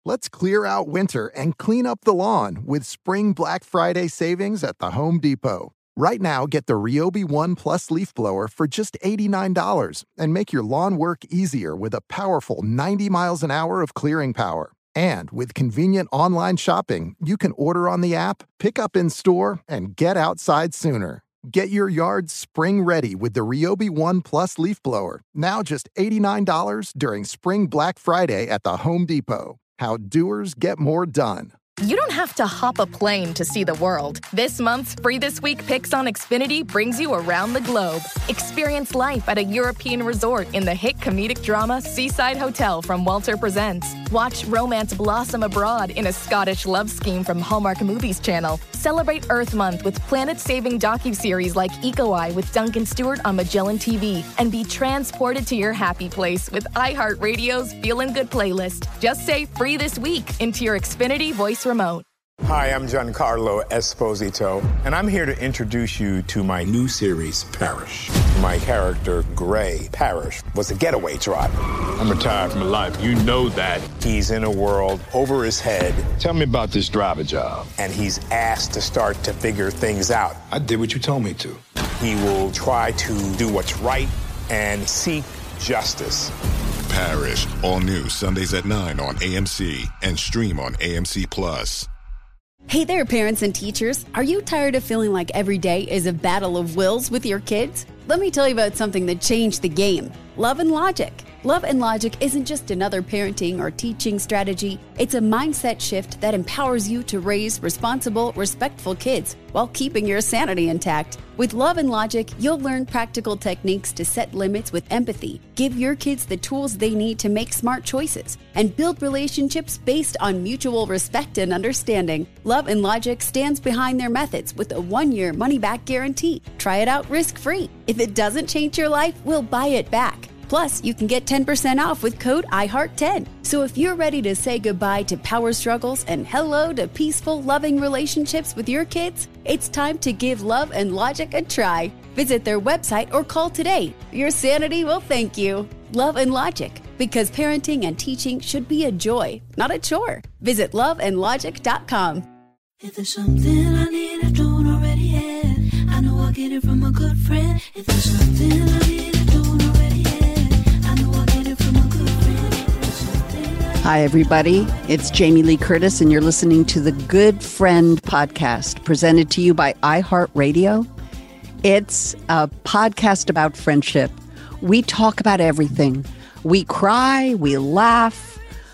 Let's clear out winter and clean up the lawn with Spring Black Friday savings at the Home Depot. Right now, get the Ryobi One Plus leaf blower for just $89 and make your lawn work easier with a powerful 90 miles an hour of clearing power. And with convenient online shopping, you can order on the app, pick up in store, and get outside sooner. Get your yard spring ready with the Ryobi One Plus leaf blower, now just $89 during Spring Black Friday at the Home Depot. How doers get more done. You don't have to hop a plane to see the world. This month's Free This Week Picks on Xfinity brings you around the globe. Experience life at a European resort in the hit comedic drama Seaside Hotel from Walter Presents. Watch romance blossom abroad in a Scottish love scheme from Hallmark Movies Channel. Celebrate Earth Month with planet-saving docuseries like Eco Eye with Duncan Stewart on Magellan TV. And be transported to your happy place with iHeartRadio's Feelin' Good playlist. Just say Free This Week into your Xfinity voice remote. Hi, I'm Giancarlo Esposito, and I'm here to introduce you to my new series, Parrish. My character, Gray Parrish, was a getaway driver. I'm retired from life. You know that. He's in a world over his head. Tell me about this driver job. And he's asked to start to figure things out. I did what you told me to. He will try to do what's right and seek justice. Parrish, all new Sundays at 9 on AMC and stream on AMC+. Hey there, parents and teachers. Are you tired of feeling like every day is a battle of wills with your kids? Let me tell you about something that changed the game. Love and Logic. Love and Logic isn't just another parenting or teaching strategy. It's a mindset shift that empowers you to raise responsible, respectful kids while keeping your sanity intact. With Love and Logic, you'll learn practical techniques to set limits with empathy, give your kids the tools they need to make smart choices, and build relationships based on mutual respect and understanding. Love and Logic stands behind their methods with a 1-year money-back guarantee. Try it out risk-free. If it doesn't change your life, we'll buy it back. Plus, you can get 10% off with code IHEART10. So if you're ready to say goodbye to power struggles and hello to peaceful, loving relationships with your kids, it's time to give Love and Logic a try. Visit their website or call today. Your sanity will thank you. Love and Logic, because parenting and teaching should be a joy, not a chore. Visit loveandlogic.com. If there's something I need I don't already have, I know I'll get it from a good friend. If there's something I need I don't already have, I know I'll get it from a good friend. Hi, everybody. It's Jamie Lee Curtis, and you're listening to the Good Friend podcast, presented to you by iHeartRadio. It's a podcast about friendship. We talk about everything. We cry, we laugh,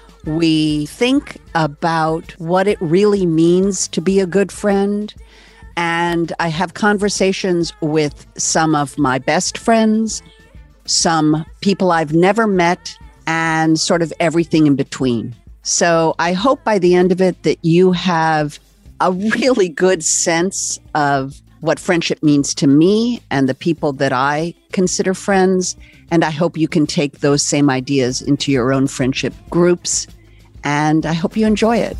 we think about what it really means to be a good friend. And I have conversations with some of my best friends, some people I've never met, and sort of everything in between. So I hope by the end of it that you have a really good sense of what friendship means to me and the people that I consider friends. And I hope you can take those same ideas into your own friendship groups. And I hope you enjoy it.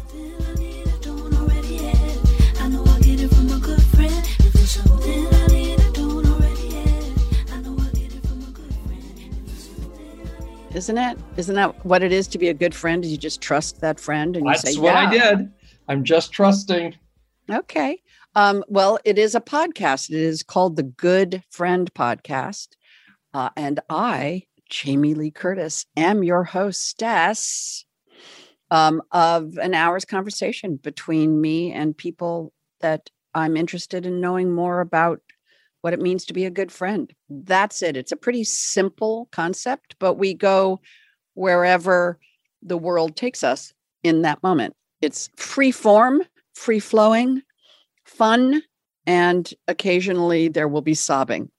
Isn't it? Isn't that what it is to be a good friend? Is you just trust that friend and you That's say, what yeah. I did. I'm just trusting. Okay. Well, it is a podcast. It is called the Good Friend Podcast. And I, Jamie Lee Curtis, am your hostess of an hour's conversation between me and people that I'm interested in knowing more about what it means to be a good friend. That's it. It's a pretty simple concept, but we go wherever the world takes us in that moment. It's free form, free flowing, fun, and occasionally there will be sobbing.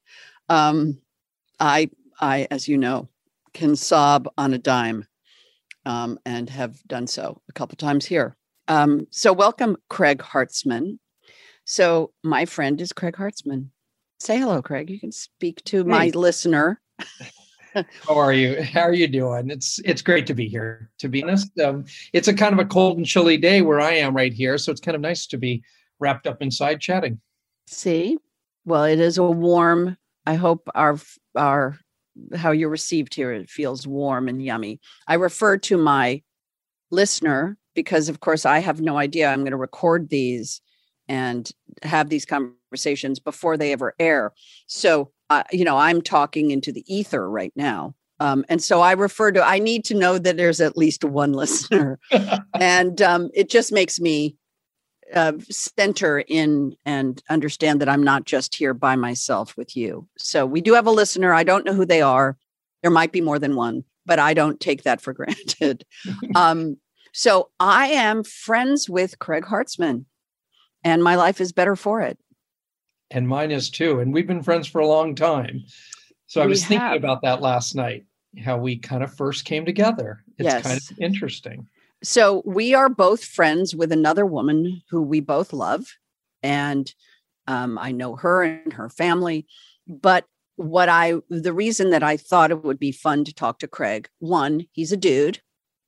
I, as you know, can sob on a dime, and have done so a couple times here. So welcome, Craig Hartzman. So my friend is Craig Hartzman. Say hello, Craig. You can speak to my listener. How are you? How are you doing? It's great to be here. To be honest, it's a kind of a cold and chilly day where I am right here, so it's kind of nice to be wrapped up inside chatting. See, well, it is a warm. I hope our how you're received here, it feels warm and yummy. I refer to my listener, because of course I have no idea. I'm going to record these and have these conversations before they ever air. So, I'm talking into the ether right now. And so I need to know that there's at least one listener. And it just makes me center in and understand that I'm not just here by myself with you. So we do have a listener. I don't know who they are. There might be more than one, but I don't take that for granted. So I am friends with Craig Hartzman, and my life is better for it. And mine is too. And we've been friends for a long time. So I was thinking about that last night, how we kind of first came together. It's kind of interesting. So we are both friends with another woman who we both love. And I know her and her family. But the reason that I thought it would be fun to talk to Craig, one, he's a dude.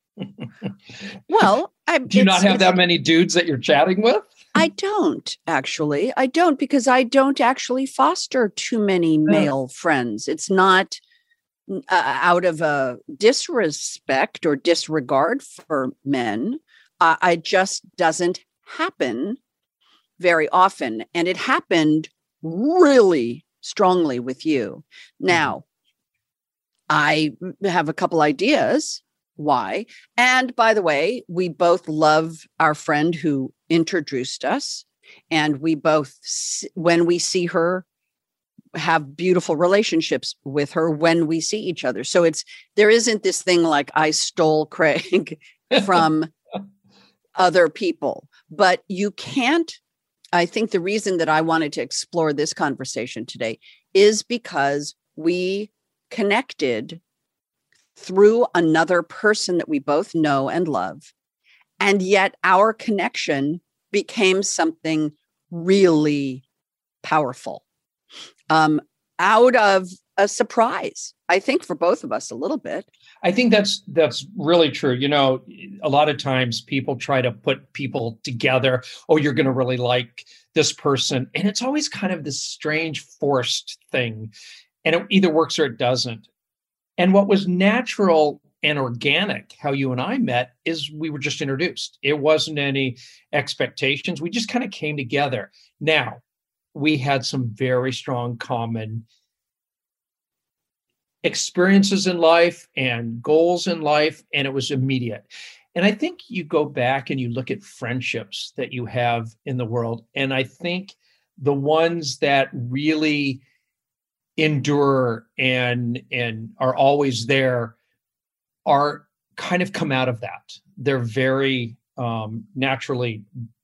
Well, do you not have that many dudes that you're chatting with? I don't actually. I don't, because I don't actually foster too many male friends. It's not out of a disrespect or disregard for men. It just doesn't happen very often. And it happened really strongly with you. Now, I have a couple ideas why. And by the way, we both love our friend who introduced us. And we both, when we see her, have beautiful relationships with her when we see each other. So there isn't this thing like I stole Craig from other people, but you can't. I think the reason that I wanted to explore this conversation today is because we connected through another person that we both know and love. And yet our connection became something really powerful. Out of a surprise, I think, for both of us a little bit. I think that's really true. A lot of times people try to put people together. Oh, you're going to really like this person. And it's always kind of this strange forced thing. And it either works or it doesn't. And what was natural and organic, how you and I met, is we were just introduced. It wasn't any expectations. We just kind of came together. Now, we had some very strong common experiences in life and goals in life, and it was immediate. And I think you go back and you look at friendships that you have in the world, and I think the ones that really endure and are always there are kind of come out of that. They're very naturally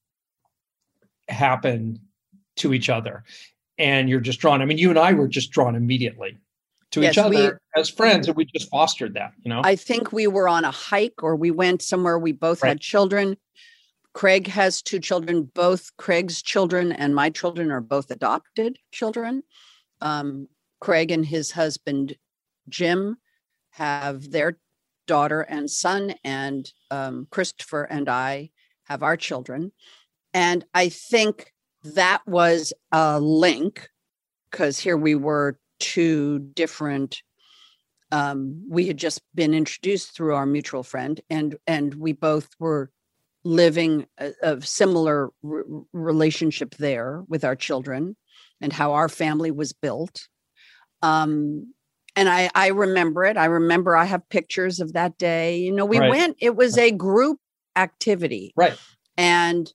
happen to each other, and you're just drawn. I mean, you and I were just drawn immediately to each other as friends, and we just fostered that, I think we were on a hike, or we went somewhere. We both had children. Craig has 2 children. Both Craig's children and my children are both adopted children. Craig and his husband, Jim, have their daughter and son, and Christopher and I have our children. And I think that was a link, because here we were 2 different, we had just been introduced through our mutual friend, and we both were living a similar relationship there with our children and how our family was built. And I remember it. I remember I have pictures of that day. We went, it was a group activity. Right. And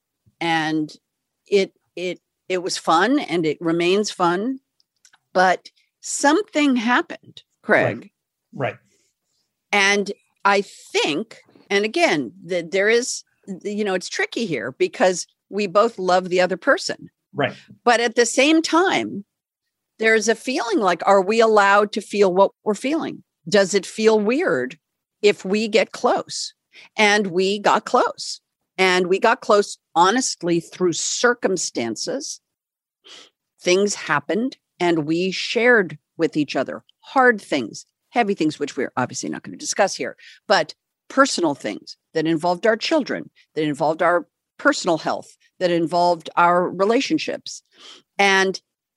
it was fun, and it remains fun, but something happened, Craig. Right. And I think, and again, there is, it's tricky here because we both love the other person. Right. But at the same time, there's a feeling like, are we allowed to feel what we're feeling? Does it feel weird if we get close? And we got close. And we got close, honestly, through circumstances. Things happened, and we shared with each other hard things, heavy things, which we're obviously not going to discuss here, but personal things that involved our children, that involved our personal health, that involved our relationships. And,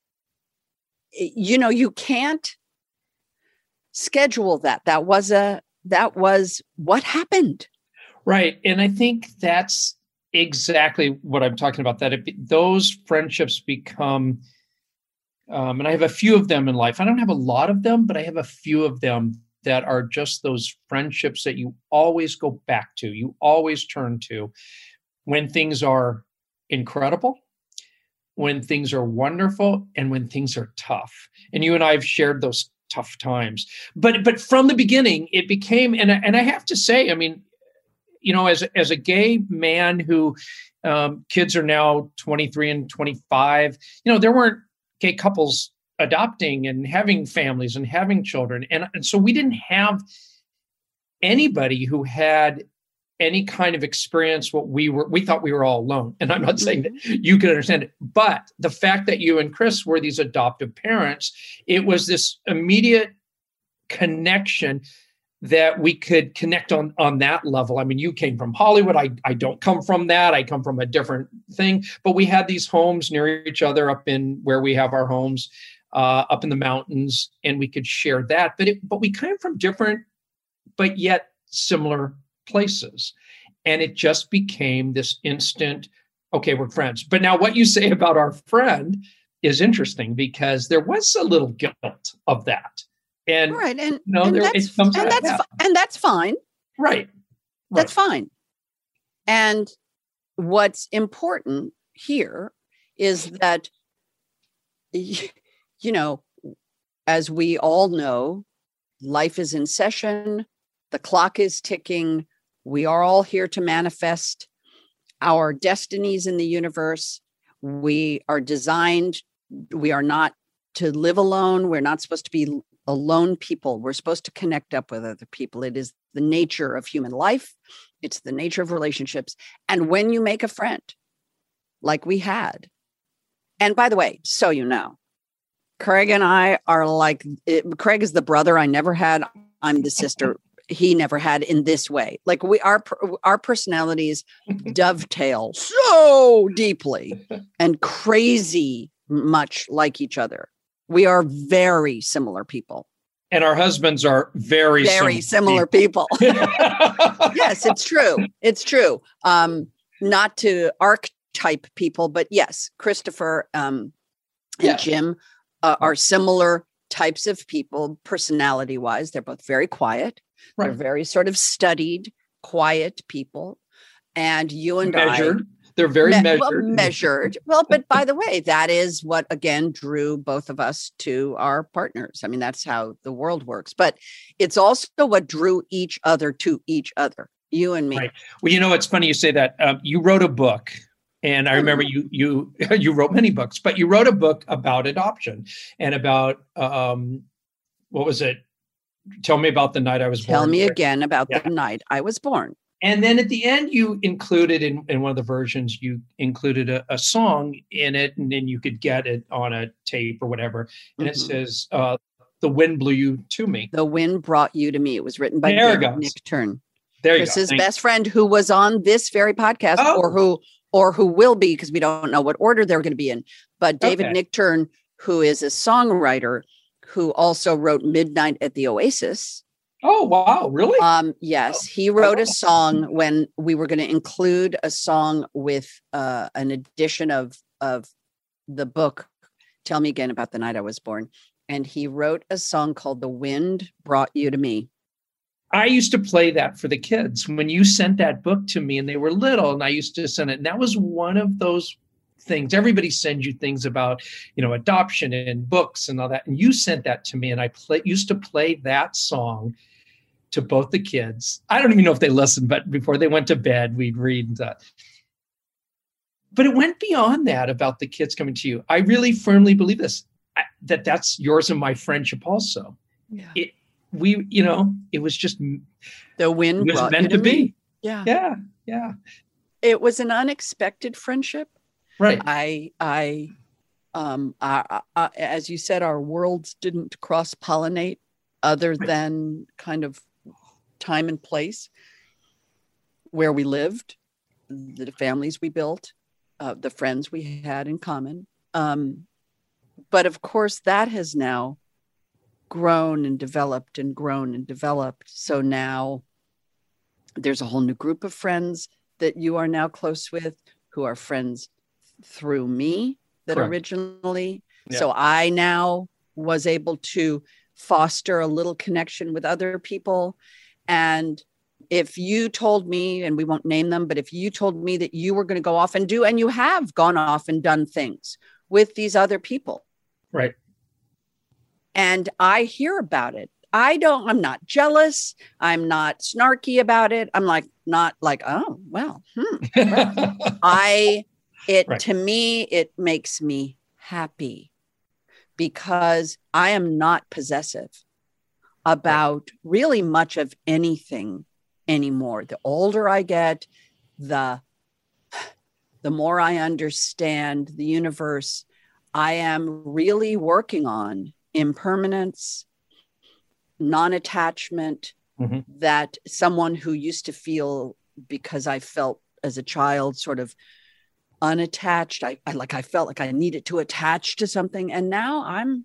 you can't schedule that. That was what happened. Right. And I think that's exactly what I'm talking about, that those friendships become, and I have a few of them in life. I don't have a lot of them, but I have a few of them that are just those friendships that you always go back to, you always turn to when things are incredible, when things are wonderful, and when things are tough. And you and I have shared those tough times. But from the beginning, it became, and I have to say, I mean, as a gay man who kids are now 23 and 25, there weren't gay couples adopting and having families and having children. And so we didn't have anybody who had any kind of experience we thought we were all alone. And I'm not saying that you can understand it, but the fact that you and Chris were these adoptive parents, it was this immediate connection that we could connect on that level. I mean, you came from Hollywood. I don't come from that. I come from a different thing, but we had these homes near each other up in where we have our homes, up in the mountains, and we could share that. But we came from different, but yet similar places. And it just became this instant, okay, we're friends. But now what you say about our friend is interesting, because there was a little guilt of that. And, right. And, and that's fine. Right. That's fine. And what's important here is that, as we all know, life is in session. The clock is ticking. We are all here to manifest our destinies in the universe. We are designed. We are not to live alone. We're not supposed to be alone people. We're supposed to connect up with other people. It is the nature of human life. It's the nature of relationships. And when you make a friend, like we had, and by the way, so you know, Craig and I are like, Craig is the brother I never had. I'm the sister he never had in this way. Like our personalities dovetail so deeply and crazy much like each other. We are very similar people. And our husbands are very similar people. Yes, it's true. It's true. Not to archetype people, but yes, Christopher and Jim are similar types of people, personality wise. They're both very quiet. Right. They're very sort of studied, quiet people. And you and measured. They're very measured. Well, measured. Well, but by the way, that is what, again, drew both of us to our partners. I mean, that's how the world works. But it's also what drew each other to each other, you and me. Right. Well, it's funny you say that. You wrote a book. And I remember you wrote many books, but you wrote a book about adoption and about, what was it? Tell me about the night I was born. Tell me again about the night I was born. And then at the end, you included in one of the versions, you included a song in it, and then you could get it on a tape or whatever. And it says, "The wind blew you to me." The wind brought you to me. It was written by Nick Turn. There you go. Chris's best friend, who was on this very podcast, or who will be, because we don't know what order they're going to be in. But David Nick Turn, who is a songwriter, who also wrote Midnight at the Oasis. Oh, wow. Really? Yes. He wrote a song when we were going to include a song with an edition of the book, Tell Me Again About the Night I Was Born. And he wrote a song called The Wind Brought You to Me. I used to play that for the kids when you sent that book to me and they were little, and I used to send it. And that was one of those things. Everybody sends you things about, adoption and books and all that. And you sent that to me, and I used to play that song to both the kids. I don't even know if they listened, but before they went to bed, we'd read that. But it went beyond that about the kids coming to you. I really firmly believe this, that's yours and my friendship also. Yeah. It was just the wind. It was meant to be. Yeah. Yeah. Yeah. It was an unexpected friendship. Right. As you said, our worlds didn't cross-pollinate other than kind of time and place where we lived, the families we built, the friends we had in common. But of course, that has now grown and developed and grown and developed. So now There's a whole new group of friends that you are now close with who are friends through me that Correct. originally. Yeah. So I now was able to foster a little connection with other people. And if you told me, and we won't name them, but if you told me that you were going to go off and do, and you have gone off and done things with these other people. Right. And I hear about it. I'm not jealous. I'm not snarky about it. I'm not like, oh, well, right. To me, it makes me happy because I am not possessive about really much of anything anymore. The older I get, the more I understand the universe. I am really working on impermanence, non-attachment, that someone who used to feel, because I felt as a child sort of unattached, I felt like I needed to attach to something. And now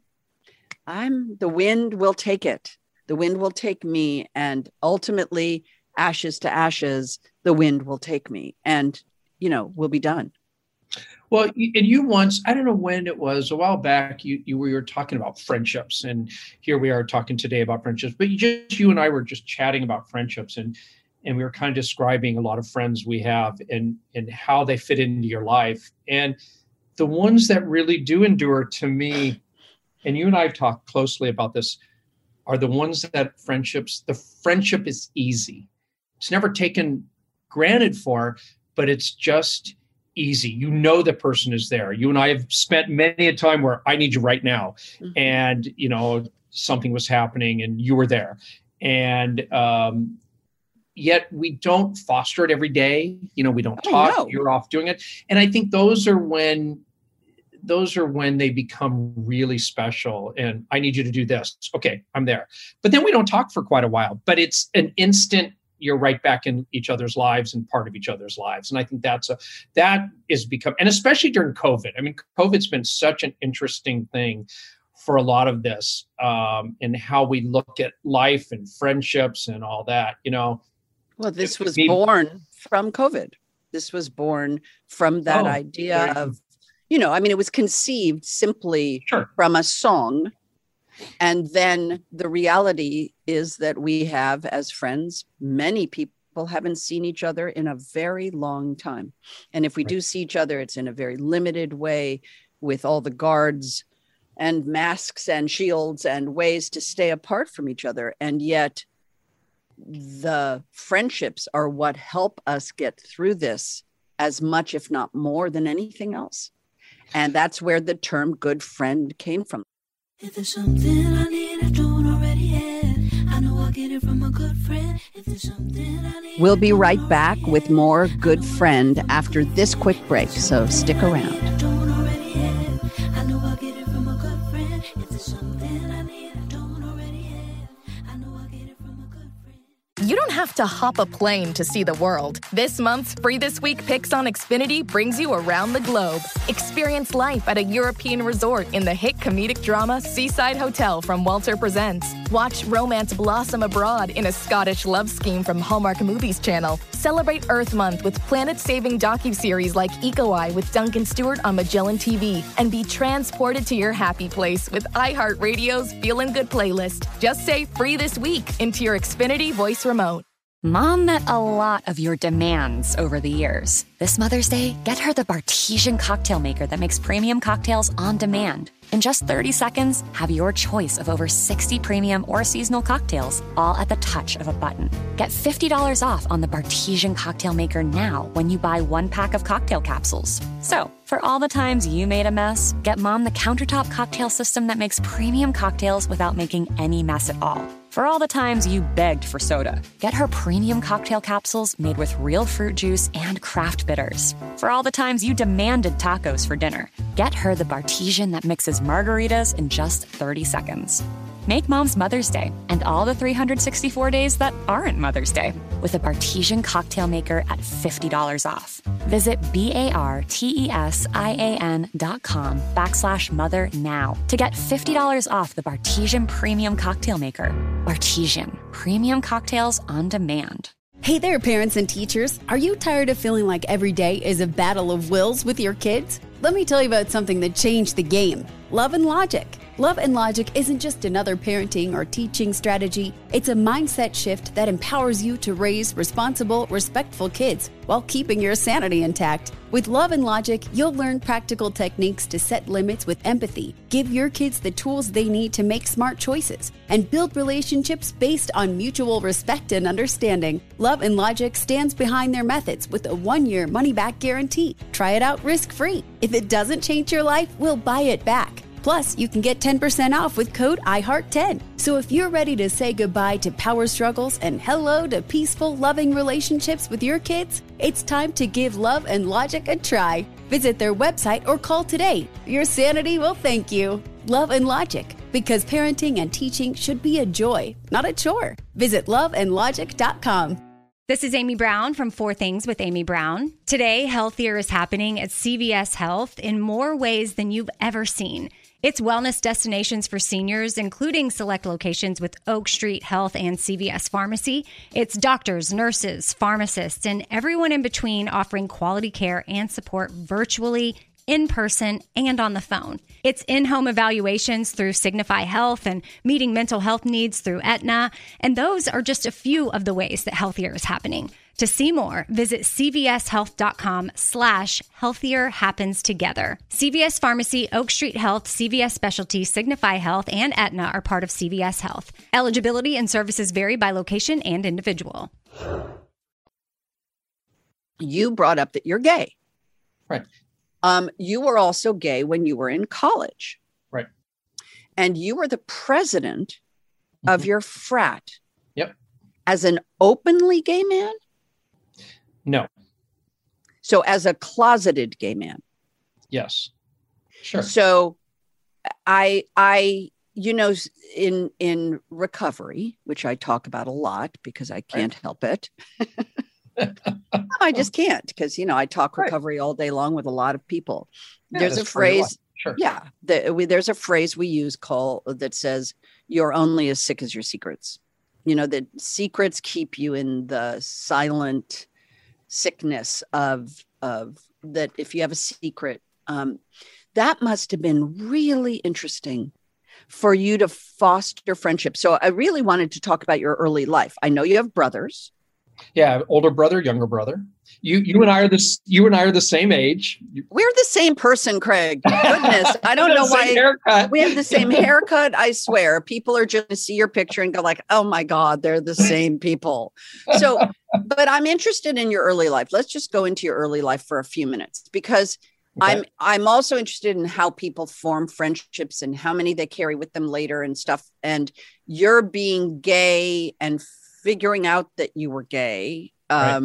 I'm the wind will take it. The wind will take me, and ultimately, ashes to ashes, the wind will take me, and we'll be done. Well, and you once, I don't know when it was, a while back, you were talking about friendships, and here we are talking today about friendships, but you and I were just chatting about friendships, and we were kind of describing a lot of friends we have and how they fit into your life. And the ones that really do endure, to me, and you and I have talked closely about this, are the ones that the friendship is easy. It's never taken granted for, but it's just easy. The person is there. You and I have spent many a time where I need you right now. And, something was happening and you were there. And yet we don't foster it every day. We don't talk. No. You're off doing it. And I think those are when they become really special. And I need you to do this. Okay, I'm there. But then we don't talk for quite a while. But it's an instant, you're right back in each other's lives and part of each other's lives. And I think that is become, and especially during COVID. I mean, COVID's been such an interesting thing for a lot of this, and how we look at life and friendships and all that, Well, this was born from COVID. This was born from that idea of, it was conceived simply from a song. And then the reality is that we have, as friends, many people haven't seen each other in a very long time. And if we do see each other, it's in a very limited way, with all the guards and masks and shields and ways to stay apart from each other. And yet the friendships are what help us get through this as much, if not more, than anything else. And that's where the term good friend came from. If there's something I need I don't already have, I know I'll get it from a good friend. If there's something I need, we'll be right back with more Good Friend after this quick break, so stick around. I don't already have, I know I'll get it from a good friend. If there's something I need I don't already have, I know I'll get it from a good friend. You don't have to hop a plane to see the world. This month's Free This Week Picks on Xfinity brings you around the globe. Experience life at a European resort in the hit comedic drama Seaside Hotel from Walter Presents. Watch romance blossom abroad in a Scottish love scheme from Hallmark Movies Channel. Celebrate Earth Month with planet-saving docuseries like Eco Eye with Duncan Stewart on Magellan TV. And be transported to your happy place with iHeartRadio's Feelin' Good playlist. Just say Free This Week into your Xfinity voice remote. Mom met a lot of your demands over the years. This Mother's Day, get her the Bartesian cocktail maker that makes premium cocktails on demand. In just 30 seconds, have your choice of over 60 premium or seasonal cocktails, all at the touch of a button. Get $50 off on the Bartesian cocktail maker now when you buy 1 pack of cocktail capsules. So, for all the times you made a mess, get Mom the countertop cocktail system that makes premium cocktails without making any mess at all. For all the times you begged for soda, get her premium cocktail capsules made with real fruit juice and craft bitters. For all the times you demanded tacos for dinner, get her the Bartesian that mixes margaritas in just 30 seconds. Make Mom's Mother's Day and all the 364 days that aren't Mother's Day with a Bartesian cocktail maker at $50 off. Visit BARTESIAN.com/mother now to get $50 off the Bartesian Premium Cocktail Maker. Bartesian, premium cocktails on demand. Hey there, parents and teachers. Are you tired of feeling like every day is a battle of wills with your kids? Let me tell you about something that changed the game. Love and Logic. Love and Logic isn't just another parenting or teaching strategy. It's a mindset shift that empowers you to raise responsible, respectful kids while keeping your sanity intact. With Love and Logic, you'll learn practical techniques to set limits with empathy, give your kids the tools they need to make smart choices, and build relationships based on mutual respect and understanding. Love and Logic stands behind their methods with a 1-year money-back guarantee. Try it out risk-free. If it doesn't change your life, we'll buy it back. Plus, you can get 10% off with code IHEART10. So if you're ready to say goodbye to power struggles and hello to peaceful, loving relationships with your kids, it's time to give Love and Logic a try. Visit their website or call today. Your sanity will thank you. Love and Logic, because parenting and teaching should be a joy, not a chore. Visit loveandlogic.com. This is Amy Brown from 4 Things with Amy Brown. Today, healthier is happening at CVS Health in more ways than you've ever seen. It's wellness destinations for seniors, including select locations with Oak Street Health and CVS Pharmacy. It's doctors, nurses, pharmacists, and everyone in between offering quality care and support virtually, in person, and on the phone. It's in-home evaluations through Signify Health and meeting mental health needs through Aetna. And those are just a few of the ways that healthier is happening. To see more, visit cvshealth.com/healthier happens together. CVS Pharmacy, Oak Street Health, CVS Specialty, Signify Health, and Aetna are part of CVS Health. Eligibility and services vary by location and individual. You brought up that you're gay. Right. You were also gay when you were in college. Right. And you were the president of your frat. Yep. As an openly gay man? No. So as a closeted gay man? Yes. Sure. So I in recovery, which I talk about a lot because I can't help it. I just can't because, I talk recovery all day long with a lot of people. Yeah, there's a phrase. Sure. Yeah. There's a phrase we use that says, you're only as sick as your secrets. That secrets keep you in the silent sickness of that. If you have a secret, that must have been really interesting for you to foster friendship. So I really wanted to talk about your early life. I know you have brothers. Yeah, older brother, younger brother. You and I are the same age. We're the same person, Craig. Goodness, I don't know why haircut. We have the same haircut. I swear, people are just going to see your picture and go like, "Oh my God, they're the same people." So, but I'm interested in your early life. Let's just go into your early life for a few minutes because okay. I'm also interested in how people form friendships and how many they carry with them later and stuff. And you're being gay and figuring out that you were gay. Right.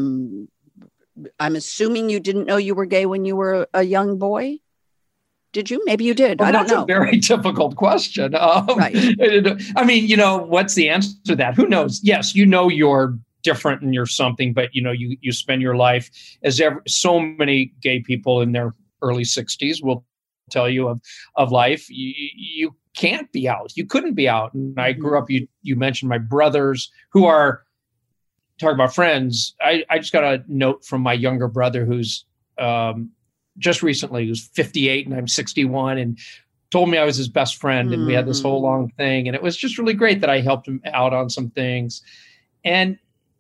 I'm assuming you didn't know you were gay when you were a young boy. Did you? Maybe you did. Well, I don't know. That's a very difficult question. Right. I mean, what's the answer to that? Who knows? Yes, you're different and you're something, but you spend your life as so many gay people in their early 60s will tell you of life. You can't be out. You couldn't be out. And I grew up, you mentioned my brothers who are talking about friends. I just got a note from my younger brother who's just recently, who's 58 and I'm 61 and told me I was his best friend. And we had this whole long thing. And it was just really great that I helped him out on some things. And,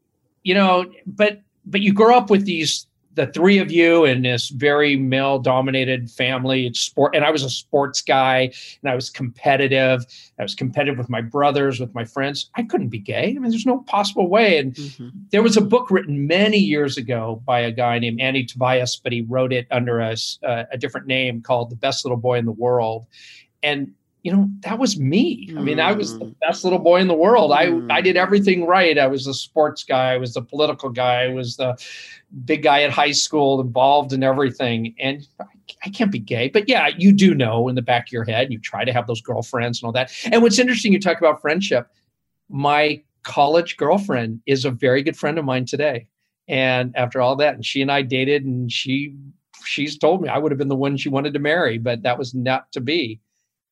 but you grow up with the three of you in this very male dominated family. It's sport. And I was a sports guy and I was competitive. I was competitive with my brothers, with my friends. I couldn't be gay. I mean, there's no possible way. And there was a book written many years ago by a guy named Andy Tobias, but he wrote it under a different name called The Best Little Boy in the World. And that was me. I mean, I was the best little boy in the world. I did everything right. I was the sports guy. I was the political guy. I was the big guy at high school, involved in everything. And I can't be gay. But yeah, you do know in the back of your head, you try to have those girlfriends and all that. And what's interesting, you talk about friendship. My college girlfriend is a very good friend of mine today. And after all that, and she and I dated, and she's told me I would have been the one she wanted to marry, but that was not to be.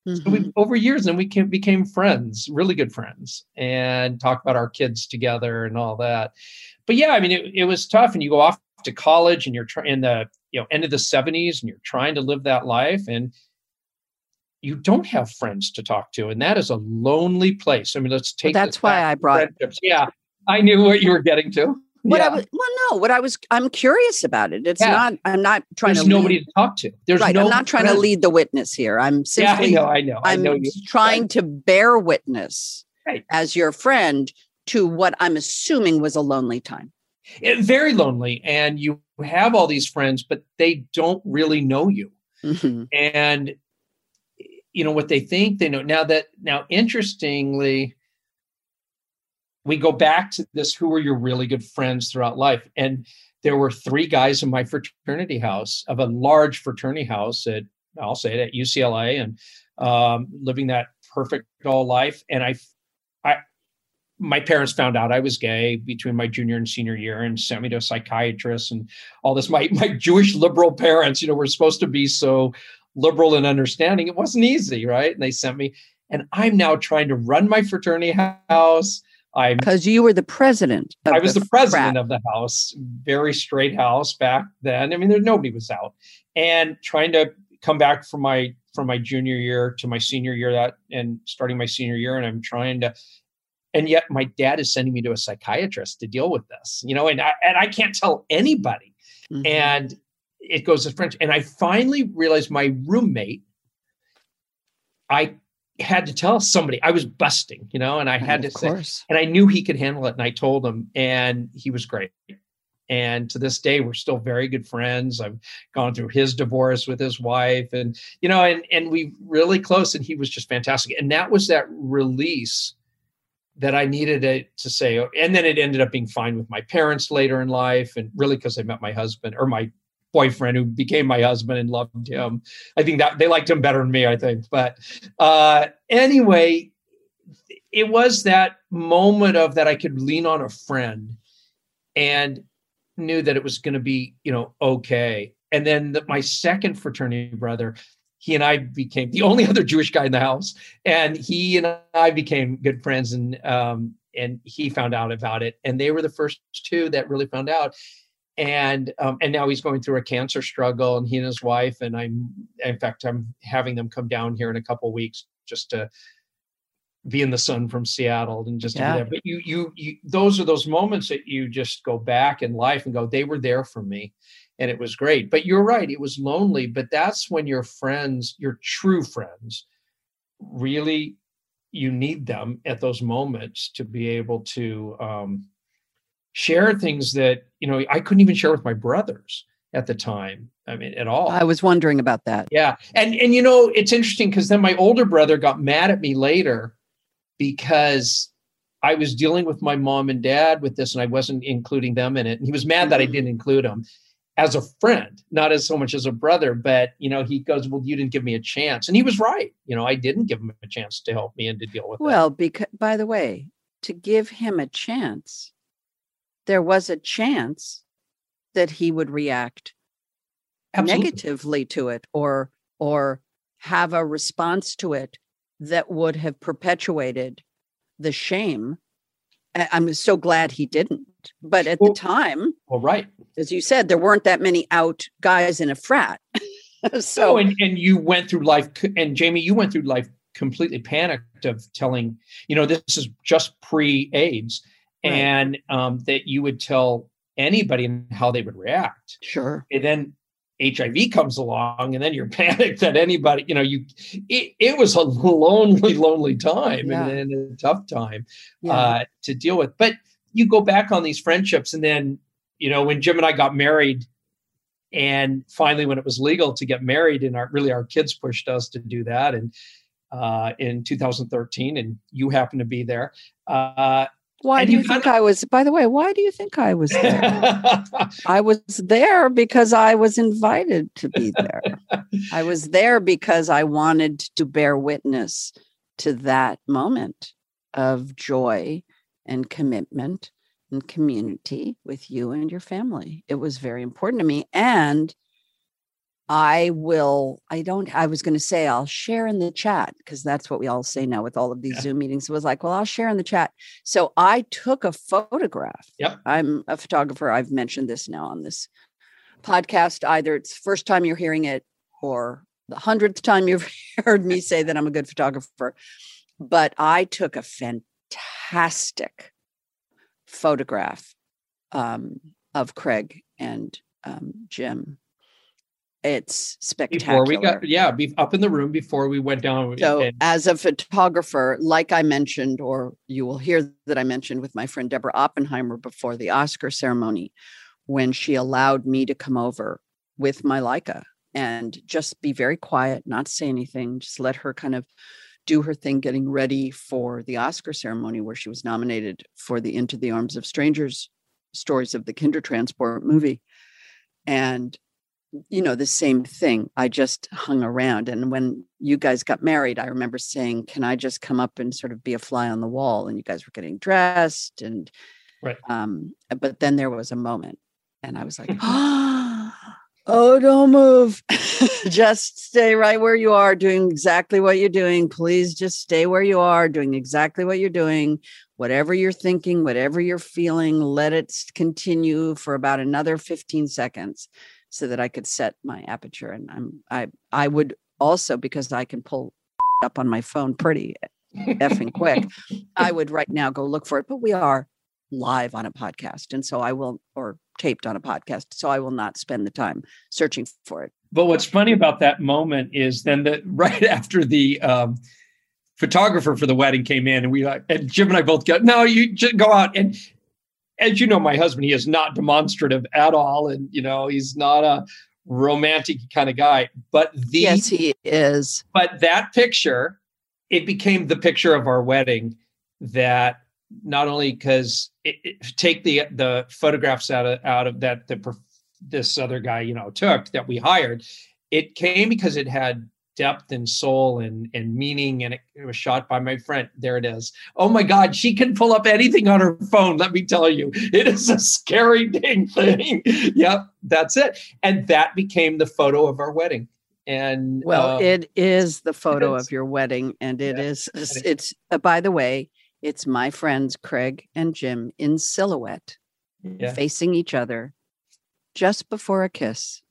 So we, over years, and we became friends, really good friends, and talked about our kids together and all that. But yeah, I mean, it was tough. And you go off to college, and you're in the end of the 70s, and you're trying to live that life, and you don't have friends to talk to, and that is a lonely place. I mean, let's take. Well, that's why I brought. Friendships. Yeah, I knew what you were getting to. I'm curious about it. It's not, I'm not trying There's to. nobody to talk to. There's right. no I'm not trying to lead the witness here. I'm simply. I know. I'm trying to bear witness as your friend to what I'm assuming was a lonely time. Very lonely. And you have all these friends, but they don't really know you. And what they think they know. Now, interestingly, we go back to this, who were your really good friends throughout life? And there were 3 guys in my fraternity house, of a large fraternity house I'll say it, at UCLA, and living that perfect all life. And my parents found out I was gay between my junior and senior year and sent me to a psychiatrist and all this. My Jewish liberal parents, were supposed to be so liberal and understanding. It wasn't easy, right? And they sent me, and I'm now trying to run my fraternity house. Because you were the president. I was the president of the house, very straight house back then. I mean, nobody was out, and trying to come back from my junior year to my senior year, and starting my senior year. And I'm trying to, and yet my dad is sending me to a psychiatrist to deal with this, and I can't tell anybody. And it goes to French. And I finally realized my roommate, I had to tell somebody. I was busting, and I had to say, and I knew he could handle it. And I told him, and he was great. And to this day, we're still very good friends. I've gone through his divorce with his wife, and we really close, and he was just fantastic. And that was that release that I needed to say. And then it ended up being fine with my parents later in life. And really, because I met my husband, or my boyfriend, who became my husband, and loved him. I think that they liked him better than me, I think. But anyway, it was that moment of that I could lean on a friend and knew that it was going to be, okay. And then my second fraternity brother, he and I became the only other Jewish guy in the house, and he and I became good friends. And he found out about it, and they were the first 2 that really found out. And now he's going through a cancer struggle, and he and his wife, and I'm having them come down here in a couple of weeks just to be in the sun from Seattle and just to be there. But you those are those moments that you just go back in life and go, they were there for me, and it was great. But you're right, it was lonely. But that's when your friends, your true friends, really, you need them at those moments to be able to share things that, I couldn't even share with my brothers at the time. I mean, at all. I was wondering about that. Yeah. And it's interesting, because then my older brother got mad at me later because I was dealing with my mom and dad with this, and I wasn't including them in it. And he was mad that I didn't include them as a friend, not as so much as a brother. But, he goes, well, you didn't give me a chance. And he was right. I didn't give him a chance to help me and to deal with it. Well, because, by the way, to give him a chance, there was a chance that he would react negatively to it, or have a response to it that would have perpetuated the shame. I'm so glad he didn't. But at the time, right, as you said, there weren't that many out guys in a frat. So, and you went through life, and Jamie, you went through life completely panicked of telling, this is just pre-AIDS. Right. And that you would tell anybody and how they would react. Sure. And then HIV comes along, and then you're panicked that anybody, it was a lonely time, and a tough time to deal with. But you go back on these friendships, and then, when Jim and I got married, and finally when it was legal to get married, and our kids pushed us to do that, and in 2013, and you happened to be there. Why do you think I was, by the way, why do you think I was there? I was there because I was invited to be there. I was there because I wanted to bear witness to that moment of joy and commitment and community with you and your family. It was very important to me. And I was going to say I'll share in the chat because that's what we all say now with all of these Zoom meetings. It was like, well, I'll share in the chat. So I took a photograph. Yep. I'm a photographer. I've mentioned this now on this podcast. Either it's the first time you're hearing it or the 100th time you've heard me say that I'm a good photographer. But I took a fantastic photograph of Craig and Jim. It's spectacular. Before we got, up in the room before we went down. So as a photographer, like I mentioned, or you will hear that I mentioned with my friend Deborah Oppenheimer before the Oscar ceremony, when she allowed me to come over with my Leica and just be very quiet, not say anything, just let her kind of do her thing, getting ready for the Oscar ceremony where she was nominated for the Into the Arms of Strangers Stories of the Kindertransport movie. And the same thing. I just hung around. And when you guys got married, I remember saying, can I just come up and sort of be a fly on the wall? And you guys were getting dressed. And, right. But then there was a moment and I was like, oh, don't move. Just stay right where you are doing exactly what you're doing. Please just stay where you are doing exactly what you're doing. Whatever you're thinking, whatever you're feeling, let it continue for about another 15 seconds. So that I could set my aperture. And I would also, because I can pull up on my phone pretty effing quick, I would right now go look for it. But we are live on a podcast. And so I will, or taped on a podcast. So I will not spend the time searching for it. But what's funny about that moment is then right after the photographer for the wedding came in and Jim and I both go, no, you just go out. And as you know, my husband, he is not demonstrative at all. And, he's not a romantic kind of guy, yes, he is. But that picture, it became the picture of our wedding that not only because take the photographs out of that, this other guy, took that we hired, it came because it had depth and soul and meaning, and it was shot by my friend. There it is. Oh my God, she can pull up anything on her phone. Let me tell you, it is a scary dang thing. Yep, that's it. And that became the photo of our wedding. And it is the photo of your wedding, and it's by the way, it's my friends Craig and Jim in silhouette, facing each other just before a kiss.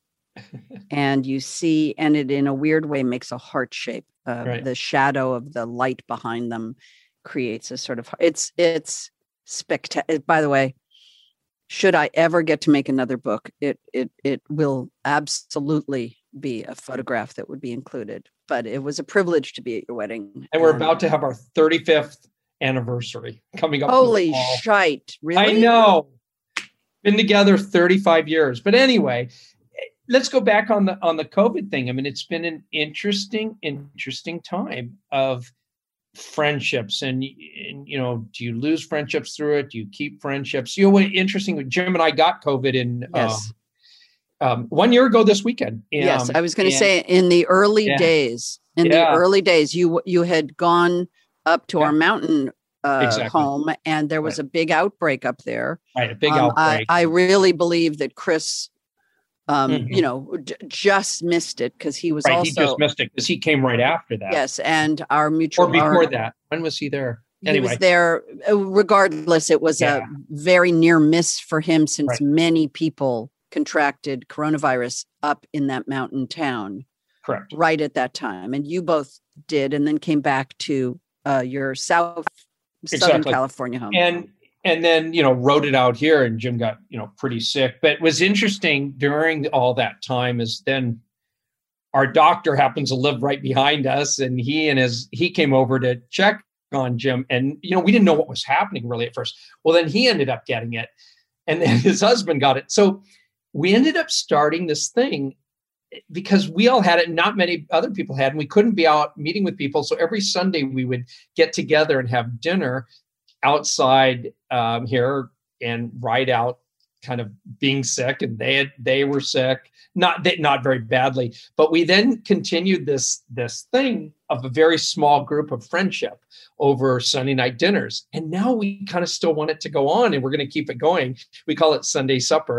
And you see, and it in a weird way makes a heart shape. The shadow of the light behind them creates a sort of, it's spectacular. By the way, should I ever get to make another book, it will absolutely be a photograph that would be included. But it was a privilege to be at your wedding. And we're about to have our 35th anniversary coming up. Holy shite. Really? I know. Been together 35 years. But anyway, let's go back on the COVID thing. I mean, it's been an interesting time of friendships, and do you lose friendships through it? Do you keep friendships? What interesting. Jim and I got COVID in 1 year ago this weekend. Yes, I was going to say in the early days. The early days, you had gone up to our mountain home, and there was a big outbreak up there. Right, a big outbreak. I really believe that Chris, just missed it because he was also. He just missed it because he came right after that. Yes, and our mutual. Or before that. When was he there? Anyway. He was there. Regardless, it was a very near miss for him since many people contracted coronavirus up in that mountain town. Correct. Right at that time, and you both did, and then came back to your Southern California home. And then, wrote it out here, and Jim got, pretty sick. But it was interesting during all that time is then our doctor happens to live right behind us, and he came over to check on Jim. And, we didn't know what was happening really at first. Well, then he ended up getting it, and then his husband got it. So we ended up starting this thing because we all had it and not many other people had, and we couldn't be out meeting with people. So every Sunday we would get together and have dinner outside here and ride out kind of being sick, and they were sick, not very badly, but we then continued this thing of a very small group of friendship over Sunday night dinners. And now we kind of still want it to go on, and we're going to keep it going. We call it Sunday supper.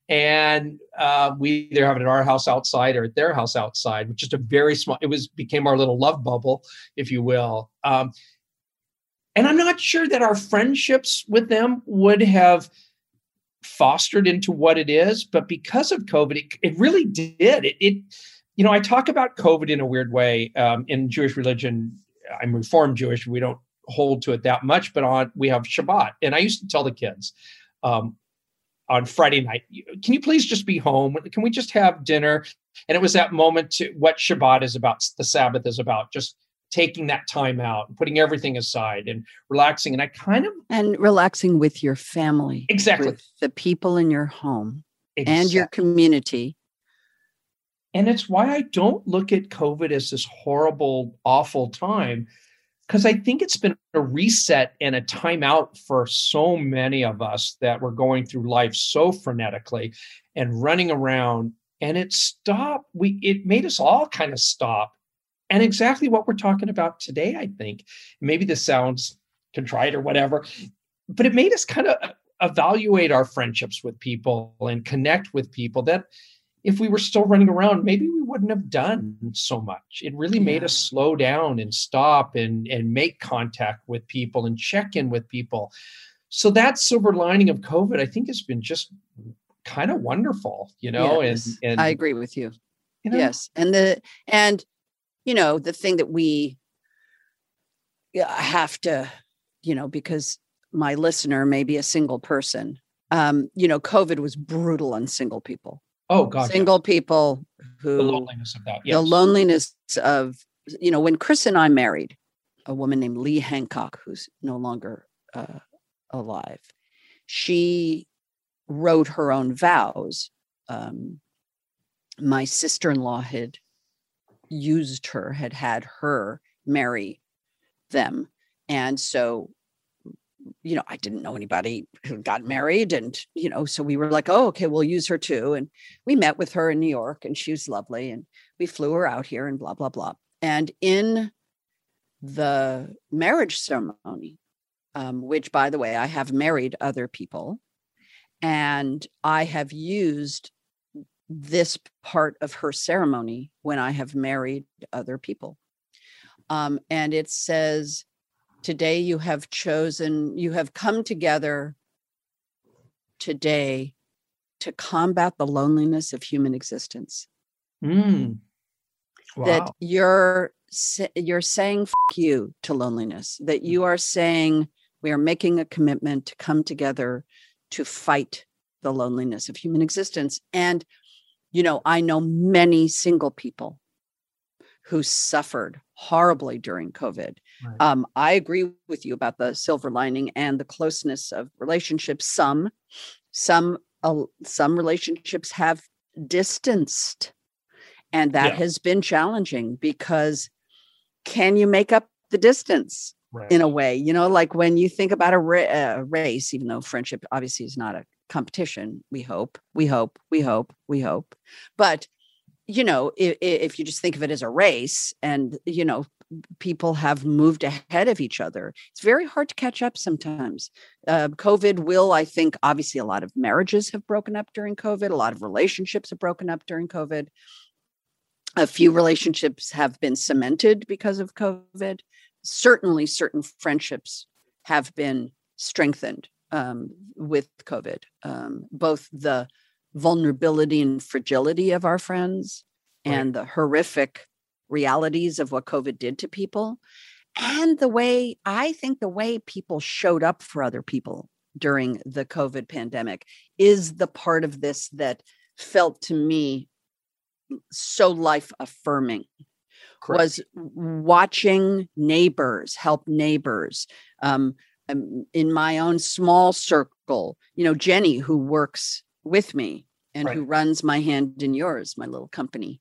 And we either have it at our house outside or at their house outside, which is a very small, became our little love bubble, if you will. And I'm not sure that our friendships with them would have fostered into what it is, but because of COVID, it really did. I talk about COVID in a weird way. In Jewish religion, I'm Reformed Jewish. We don't hold to it that much, but we have Shabbat. And I used to tell the kids, on Friday night, can you please just be home? Can we just have dinner? And it was that moment to what Shabbat is about, the Sabbath is about, just taking that time out and putting everything aside and relaxing. And relaxing with your family. Exactly. With the people in your home and your community. And it's why I don't look at COVID as this horrible, awful time, because I think it's been a reset and a timeout for so many of us that were going through life so frenetically and running around. And it stopped. It made us all kind of stop. And exactly what we're talking about today, I think. Maybe this sounds contrite or whatever, but it made us kind of evaluate our friendships with people and connect with people that if we were still running around, maybe we wouldn't have done so much. It really made us slow down and stop and make contact with people and check in with people. So that silver lining of COVID, I think, has been just kind of wonderful, Yes, and I agree with you. Yes. And the thing that we have to, because my listener may be a single person, COVID was brutal on single people. Oh, God. Single people who the loneliness of that. Yes. The loneliness of, when Chris and I married a woman named Lee Hancock, who's no longer alive, she wrote her own vows. My sister-in-law had had her marry them. And so, I didn't know anybody who got married. And, so we were like, oh, okay, we'll use her too. And we met with her in New York and she was lovely. And we flew her out here and blah, blah, blah. And in the marriage ceremony, which, by the way, I have married other people and I have used this part of her ceremony when I have married other people. And it says, today you have come together today to combat the loneliness of human existence. Wow. That you're saying F you to loneliness, that you are saying we are making a commitment to come together to fight the loneliness of human existence. And, I know many single people who suffered horribly during COVID. Right. I agree with you about the silver lining and the closeness of relationships. Some relationships have distanced, and that has been challenging because can you make up the distance in a way? Like when you think about a race, even though friendship obviously is not a competition, we hope. But if you just think of it as a race and, people have moved ahead of each other, it's very hard to catch up sometimes. COVID will, I think, obviously a lot of marriages have broken up during COVID. A lot of relationships have broken up during COVID. A few relationships have been cemented because of COVID. Certainly certain friendships have been strengthened with COVID, both the vulnerability and fragility of our friends and the horrific realities of what COVID did to people. And the way people showed up for other people during the COVID pandemic is the part of this that felt to me so life affirming. Was watching neighbors help neighbors. In my own small circle, Jenny, who works with me and who runs My Hand in Yours, my little company.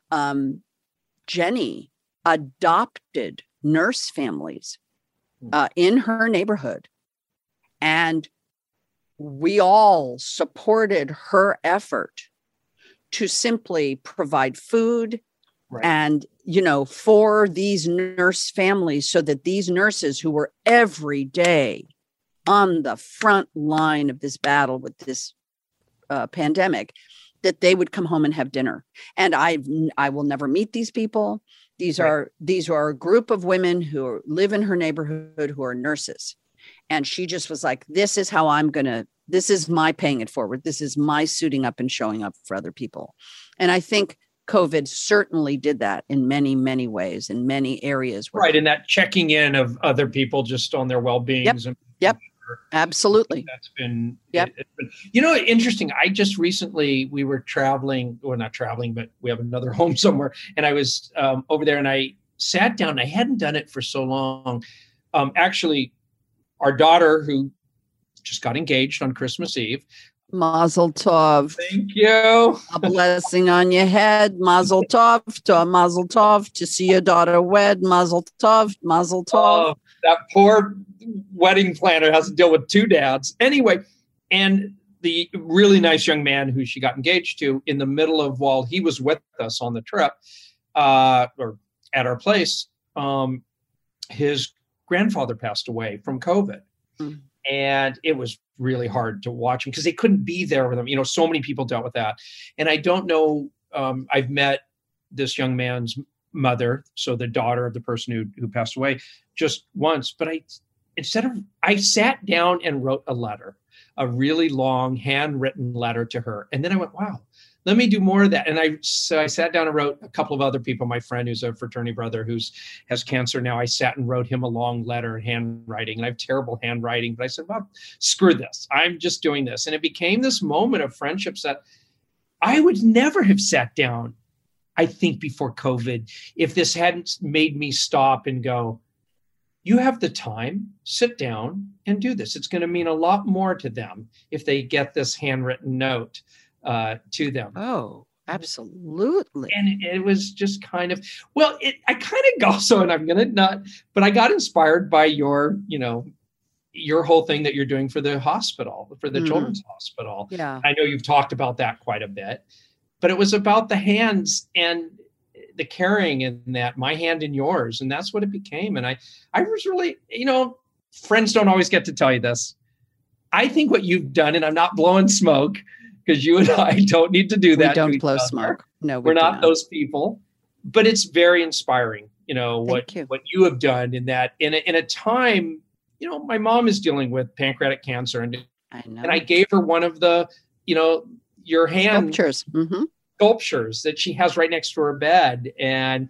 Jenny adopted nurse families in her neighborhood. And we all supported her effort to simply provide food and, for these nurse families so that these nurses who were every day on the front line of this battle with this pandemic, that they would come home and have dinner. And I will never meet these people. These are a group of women who live in her neighborhood who are nurses. And she just was like, this is how this is my paying it forward. This is my suiting up and showing up for other people. And I think COVID certainly did that in many, many ways, in many areas. Right. And that checking in of other people just on their well-beings. Yep. Absolutely. That's been, interesting. I just recently, we were traveling, or not traveling, but we have another home somewhere. And I was over there and I sat down. I hadn't done it for so long. Actually, our daughter, who just got engaged on Christmas Eve. Mazel tov. Thank you. A blessing on your head. Mazel tov. Mazel tov. To see your daughter wed. Mazel tov. Mazel tov. Oh, that poor wedding planner has to deal with two dads. Anyway, and the really nice young man who she got engaged to, in the middle of, while he was with us on the trip, or at our place, his grandfather passed away from COVID. Mm. And it was really hard to watch him because they couldn't be there with him. So many people dealt with that. And I don't know, I've met this young man's mother, so the daughter of the person who passed away, just once. But I sat down and wrote a letter, a really long handwritten letter to her. And then I went, wow, let me do more of that. And so I sat down and wrote a couple of other people. My friend who's a fraternity brother has cancer now. I sat and wrote him a long letter in handwriting. And I have terrible handwriting, but I said, well, screw this. I'm just doing this. And it became this moment of friendships that I would never have sat down, I think, before COVID, if this hadn't made me stop and go, you have the time, sit down and do this. It's going to mean a lot more to them if they get this handwritten note to them. Oh, absolutely. And it was just kind of, I kind of also, and I'm going to not, but I got inspired by your whole thing that you're doing for the hospital, for the children's hospital. Yeah. I know you've talked about that quite a bit, but it was about the hands and the caring, and that my hand in yours. And that's what it became. And I was really, friends don't always get to tell you this. I think what you've done, and I'm not blowing smoke, because you and I don't need to do that. We don't blow smoke. No, we're not those people. But it's very inspiring, what you have done in that, in a time, my mom is dealing with pancreatic cancer, and I know. And I gave her one of the, your hand sculptures that she has right next to her bed, and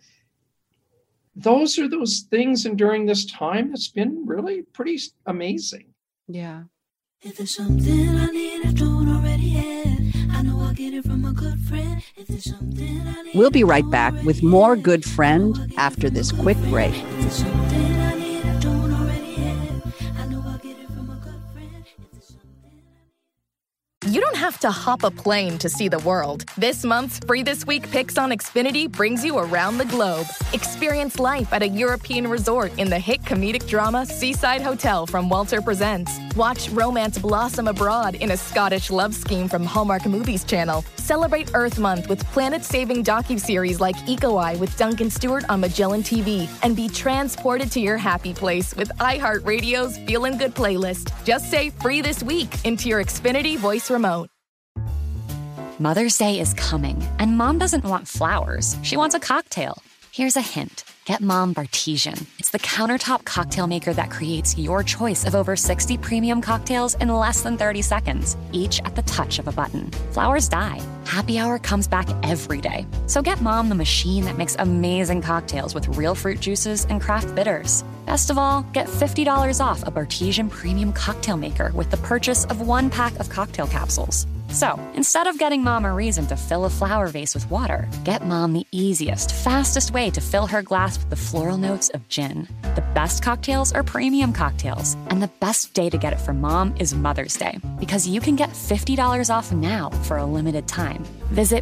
those are those things. And during this time, it's been really pretty amazing. Yeah. If there's something I need, I don't already have. I know I'll get it from a good friend. If there's something I need, we'll be right back with more Good Friend after this quick break. if there's something I need, I don't already have. I know I'll get it from a good friend. If there's something You don't have to hop a plane to see the world. This month's Free This Week Picks on Xfinity brings you around the globe. Experience life at a European resort in the hit comedic drama Seaside Hotel from Walter Presents. Watch romance blossom abroad in a Scottish love scheme from Hallmark Movies Channel. Celebrate Earth Month with planet-saving docuseries like Eco Eye with Duncan Stewart on Magellan TV. And be transported to your happy place with iHeartRadio's Feelin' Good playlist. Just say Free This Week into your Xfinity voice remote. Mother's Day is coming, and Mom doesn't want flowers. She wants a cocktail. Here's a hint. Get Mom Bartesian. It's the countertop cocktail maker that creates your choice of over 60 premium cocktails in less than 30 seconds, each at the touch of a button. Flowers die. Happy Hour comes back every day. So get Mom the machine that makes amazing cocktails with real fruit juices and craft bitters. Best of all, get $50 off a Bartesian premium cocktail maker with the purchase of 1 pack of cocktail capsules. So, instead of getting Mom a reason to fill a flower vase with water, get Mom the easiest, fastest way to fill her glass with the floral notes of gin. The best cocktails are premium cocktails, and the best day to get it for Mom is Mother's Day, because you can get $50 off now for a limited time. Visit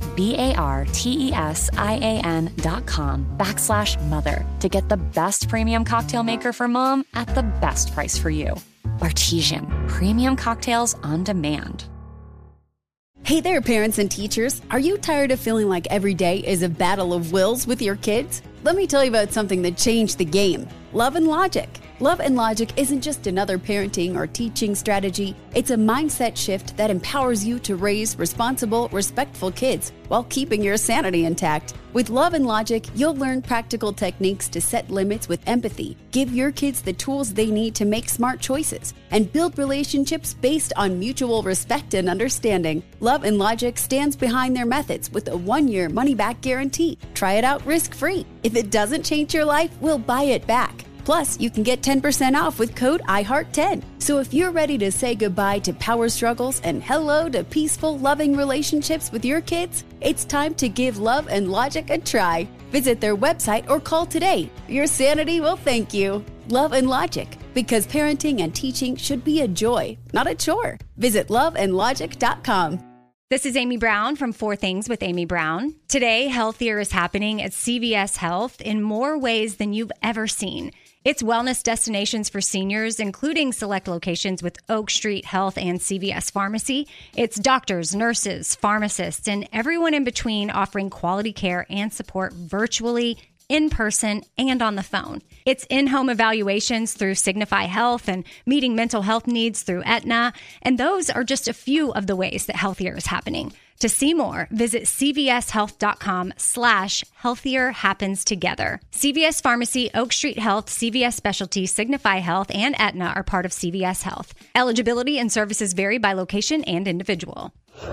BARTESIAN.com/mother to get the best premium cocktail maker for Mom at the best price for you. Bartesian, premium cocktails on demand. Hey there, parents and teachers. Are you tired of feeling like every day is a battle of wills with your kids? Let me tell you about something that changed the game. Love and Logic. Love and Logic isn't just another parenting or teaching strategy. It's a mindset shift that empowers you to raise responsible, respectful kids while keeping your sanity intact. With Love and Logic, you'll learn practical techniques to set limits with empathy, give your kids the tools they need to make smart choices, and build relationships based on mutual respect and understanding. Love and Logic stands behind their methods with a 1-year money-back guarantee. Try it out risk-free. If it doesn't change your life, we'll buy it back. Plus, you can get 10% off with code IHEART10. So if you're ready to say goodbye to power struggles and hello to peaceful, loving relationships with your kids, it's time to give Love and Logic a try. Visit their website or call today. Your sanity will thank you. Love and Logic, because parenting and teaching should be a joy, not a chore. Visit loveandlogic.com. This is Amy Brown from 4 Things with Amy Brown. Today, healthier is happening at CVS Health in more ways than you've ever seen. It's wellness destinations for seniors, including select locations with Oak Street Health and CVS Pharmacy. It's doctors, nurses, pharmacists, and everyone in between offering quality care and support virtually, in person, and on the phone. It's in-home evaluations through Signify Health and meeting mental health needs through Aetna. And those are just a few of the ways that healthier is happening. To see more, visit cvshealth.com/healthier happens together. CVS Pharmacy, Oak Street Health, CVS Specialty, Signify Health, and Aetna are part of CVS Health. Eligibility and services vary by location and individual.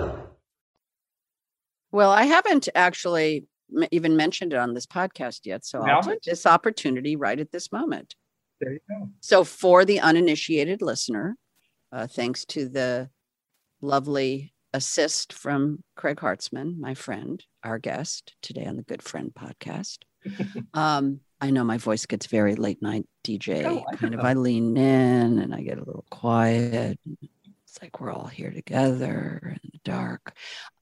Well, I haven't actually even mentioned it on this podcast yet, so I'll take this opportunity right at this moment. There you go. So for the uninitiated listener, thanks to the lovely assist from Craig Hartzman, my friend, our guest today on the Good Friend podcast. I know my voice gets very late night DJ. I lean in and I get a little quiet. It's like we're all here together in the dark.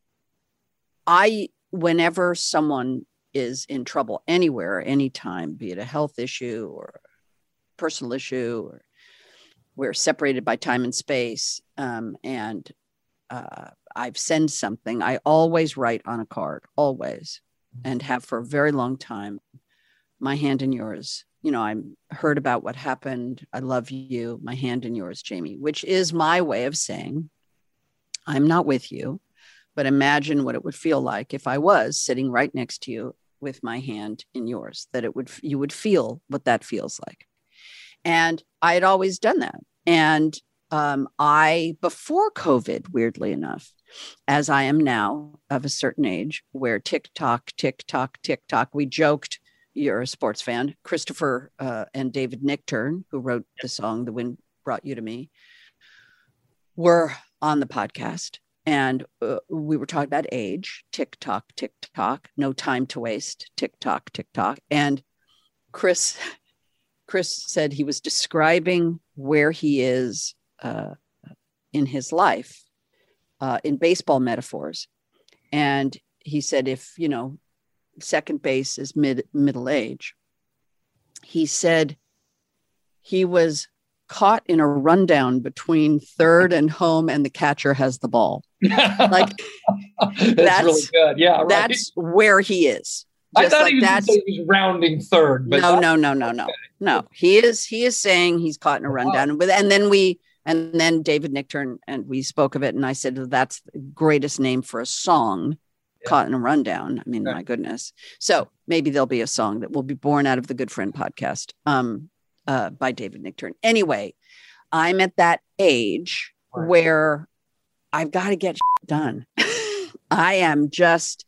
Whenever someone is in trouble anywhere, anytime, be it a health issue or a personal issue, or we're separated by time and space, and I've sent something, I always write on a card, always, and have for a very long time, my hand in yours. You know, I heard about what happened. I love you. My hand in yours, Jamie, which is my way of saying, I'm not with you, but imagine what it would feel like if I was sitting right next to you with my hand in yours, that you would feel what that feels like. And I had always done that. And before COVID, weirdly enough, as I am now of a certain age, where tick tock, we joked, you're a sports fan, Christopher and David Nichtern, who wrote the song, The Wind Brought You to Me, were on the podcast. And we were talking about age, tick tock, no time to waste, tick tock. And Chris said he was describing where he is in his life, in baseball metaphors. And he said, if, second base is middle age, he said he was caught in a rundown between third and home and the catcher has the ball. Like that's really good. Yeah. Right. That's where he is. I thought he was rounding third, but no. He is saying he's caught in a rundown. And then David Nichtern, and we spoke of it. And I said, that's the greatest name for a song, Caught in a Rundown. I mean, my goodness. So maybe there'll be a song that will be born out of the Good Friend podcast. By David Nichtern. Anyway, I'm at that age where I've got to get done. I am just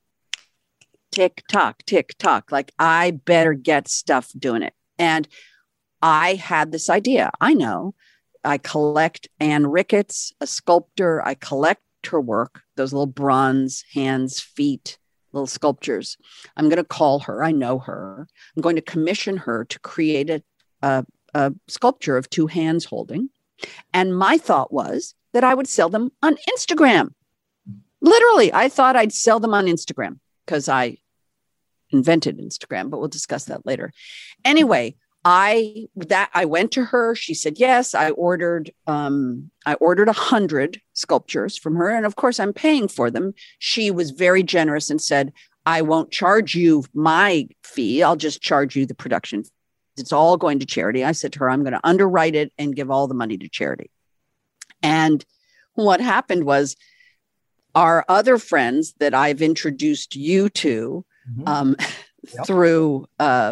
tick tock. Like I better get stuff doing it. And I had this idea. I know I collect Anne Ricketts, a sculptor. I collect her work, those little bronze hands, feet, little sculptures. I'm going to call her. I know her. I'm going to commission her to create a sculpture of two hands holding. And my thought was that I would sell them on Instagram. Literally, I thought I'd sell them on Instagram because I invented Instagram, but we'll discuss that later. Anyway, I went to her. She said, yes, I ordered 100 sculptures from her. And of course, I'm paying for them. She was very generous and said, I won't charge you my fee. I'll just charge you the production it's all going to charity. I said to her, I'm going to underwrite it and give all the money to charity. And what happened was our other friends that I've introduced you to through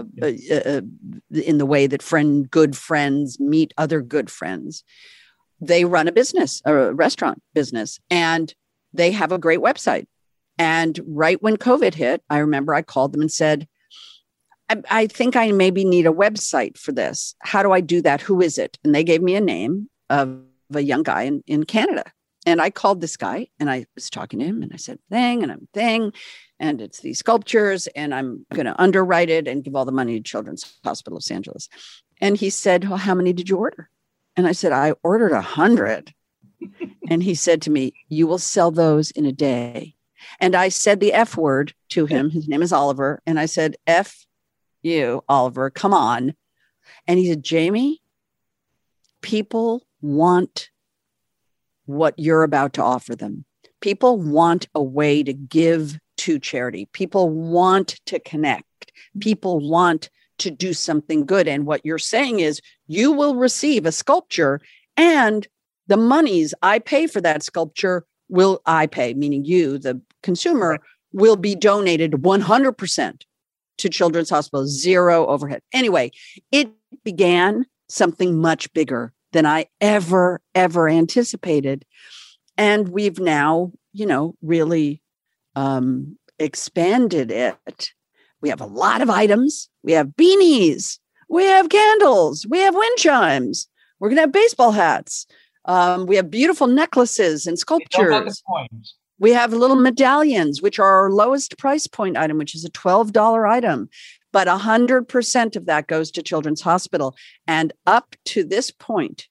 in the way that good friends meet other good friends, they run a restaurant business, and they have a great website. And right when COVID hit, I remember I called them and said, I think I maybe need a website for this. How do I do that? Who is it? And they gave me a name of a young guy in Canada. And I called this guy and I was talking to him and I said, and it's these sculptures and I'm going to underwrite it and give all the money to Children's Hospital of Los Angeles. And he said, well, how many did you order? And I said, I ordered 100. And he said to me, you will sell those in a day. And I said the F word to him. His name is Oliver. And I said, F you, Oliver, come on. And he said, Jamie, people want what you're about to offer them. People want a way to give to charity. People want to connect. People want to do something good. And what you're saying is you will receive a sculpture, and the monies I pay for that sculpture meaning you, the consumer, will be donated 100% to Children's Hospital, zero overhead. Anyway, it began something much bigger than I ever anticipated. And we've now, really expanded it. We have a lot of items. We have beanies. We have candles. We have wind chimes. We're going to have baseball hats. We have beautiful necklaces and sculptures. We have little medallions, which are our lowest price point item, which is a $12 item. But 100% of that goes to Children's Hospital. And up to this point,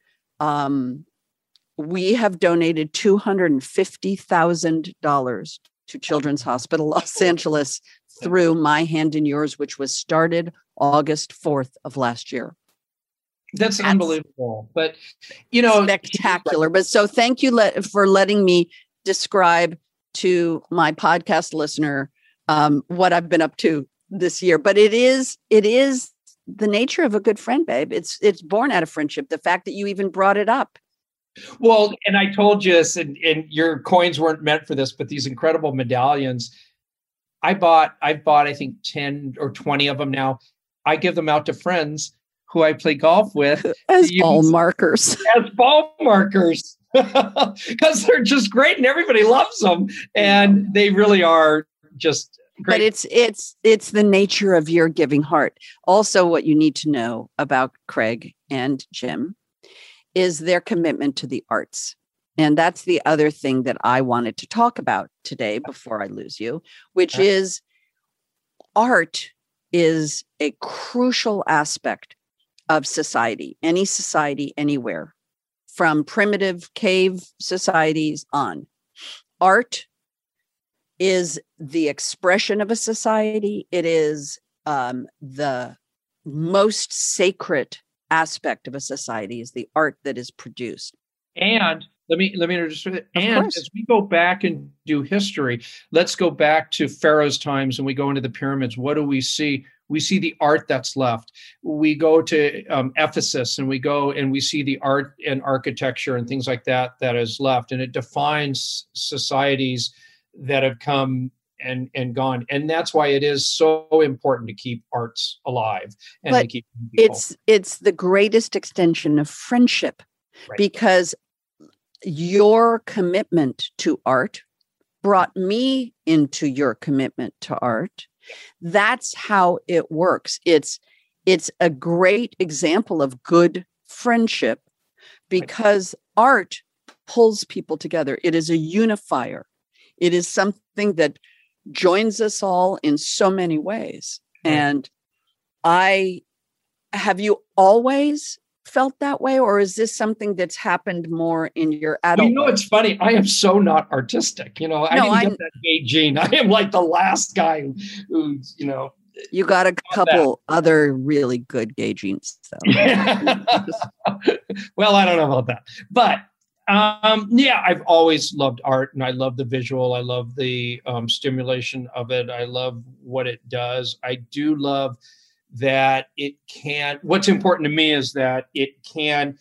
we have donated $250,000 to Children's Hospital Los Angeles through My Hand in Yours, which was started August 4th of last year. That's unbelievable. But, spectacular. But so thank you for letting me describe to my podcast listener what I've been up to this year. But it is the nature of a good friend, babe. It's born out of friendship. The fact that you even brought it up. Well, and I told you, and your coins weren't meant for this, but these incredible medallions, I've bought, I think 10 or 20 of them now. I give them out to friends who I play golf with. As ball markers. Because they're just great and everybody loves them. And they really are just great. But it's the nature of your giving heart. Also, what you need to know about Craig and Jim is their commitment to the arts. And that's the other thing that I wanted to talk about today before I lose you, which is art is a crucial aspect of society, any society, anywhere, from primitive cave societies on. Art is the expression of a society. It is the most sacred aspect of a society is the art that is produced. And let me introduce it. And as we go back and do history, let's go back to Pharaoh's times and we go into the pyramids. What do we see? We see the art that's left. We go to Ephesus and we go and we see the art and architecture and things like that is left. And it defines societies that have come and gone. And that's why it is so important to keep arts alive and to keep people. It's the greatest extension of friendship, right? Because your commitment to art brought me into your commitment to art. That's how it works. It's a great example of good friendship because art pulls people together. It is a unifier. It is something that joins us all in so many ways. And have you always felt that way, or is this something that's happened more in your adult life? It's funny. I am so not artistic. I didn't get that gay gene. I am like the last guy who's, You got a couple other really good gay genes, though. Well, I don't know about that. But I've always loved art and I love the visual. I love the stimulation of it. I love what it does. I do love that it can, what's important to me is that it can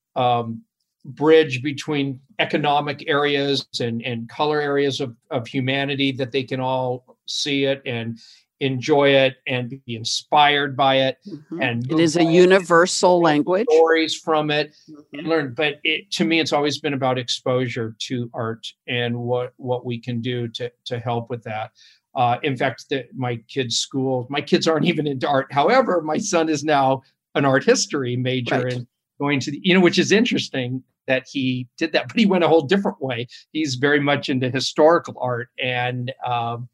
bridge between economic areas and color areas of humanity, that they can all see it and enjoy it and be inspired by it. And it is a universal language. Stories from it and learn. But to me, it's always been about exposure to art and what we can do to help with that. In fact, my kids' aren't even into art. However, my son is now an art history major and going to which is interesting that he did that, but he went a whole different way. He's very much into historical art, and I'm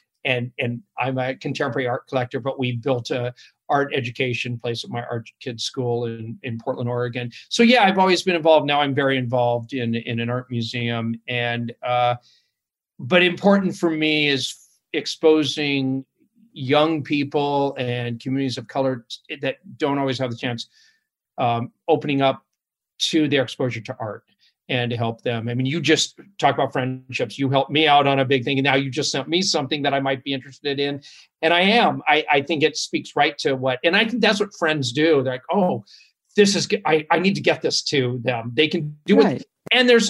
a contemporary art collector, but we built a art education place at my art kids school in Portland, Oregon. So yeah, I've always been involved. Now I'm very involved in an art museum, and but important for me is exposing young people and communities of color that don't always have the chance, opening up to their exposure to art and to help them. I mean, you just talk about friendships. You helped me out on a big thing, and now you just sent me something that I might be interested in. And I am. I think it speaks right to and I think that's what friends do. They're like, oh, this is, I need to get this to them. They can do it. And there's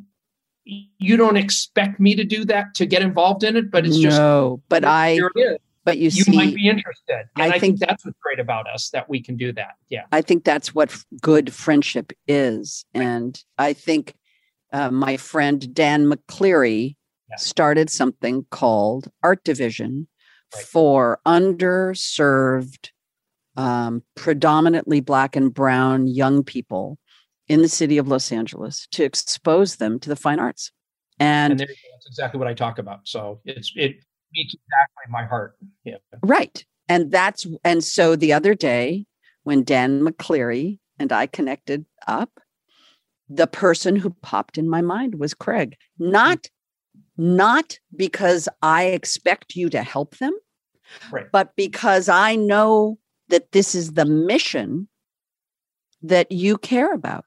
you don't expect me to do that, to get involved in it, but it's just, here it is. But you might be interested. And I think that's what's great about us, that we can do that. Yeah. I think that's what good friendship is. And I think my friend Dan McCleary started something called Art Division for underserved, predominantly Black and brown young people in the city of Los Angeles, to expose them to the fine arts. And that's exactly what I talk about. So it meets exactly my heart. Yeah. Right. And so the other day when Dan McCleary and I connected up, the person who popped in my mind was Craig. Not because I expect you to help them, but because I know that this is the mission that you care about.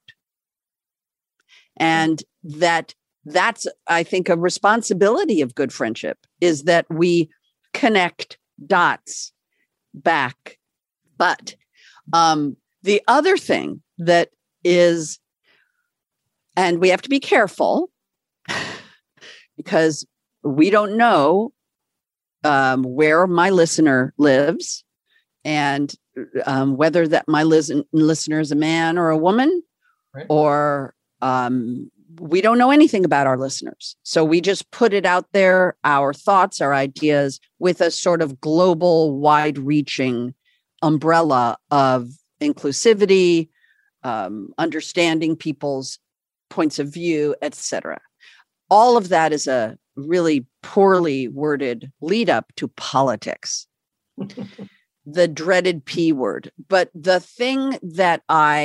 And that's, I think, a responsibility of good friendship, is that we connect dots back. But the other thing that is, and we have to be careful because we don't know where my listener lives, and whether that my listener is a man or a woman, or we don't know anything about our listeners. So we just put it out there, our thoughts, our ideas, with a sort of global, wide-reaching umbrella of inclusivity, understanding people's points of view, etc. All of that is a really poorly worded lead up to politics. The dreaded P word. But the thing that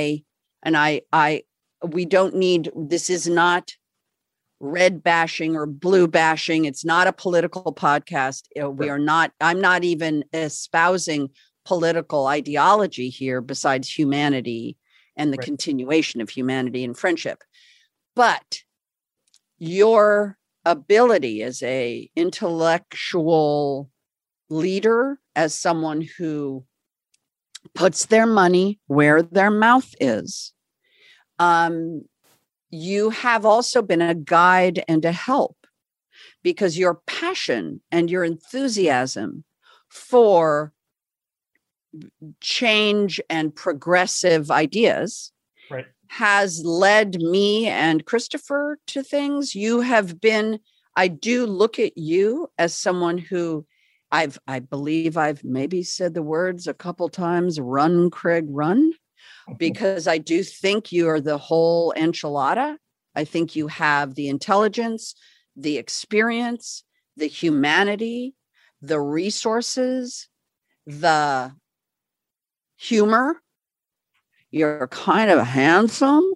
we don't need, this is not red bashing or blue bashing. It's not a political podcast. I'm not even espousing political ideology here besides humanity and the continuation of humanity and friendship. But your ability as a intellectual leader, as someone who puts their money where their mouth is, you have also been a guide and a help, because your passion and your enthusiasm for change and progressive ideas has led me and Christopher to things. You have been, I do look at you as someone who I believe I've maybe said the words a couple times, run, Craig, run, because I do think you are the whole enchilada. I think you have the intelligence, the experience, the humanity, the resources, the humor. You're kind of handsome.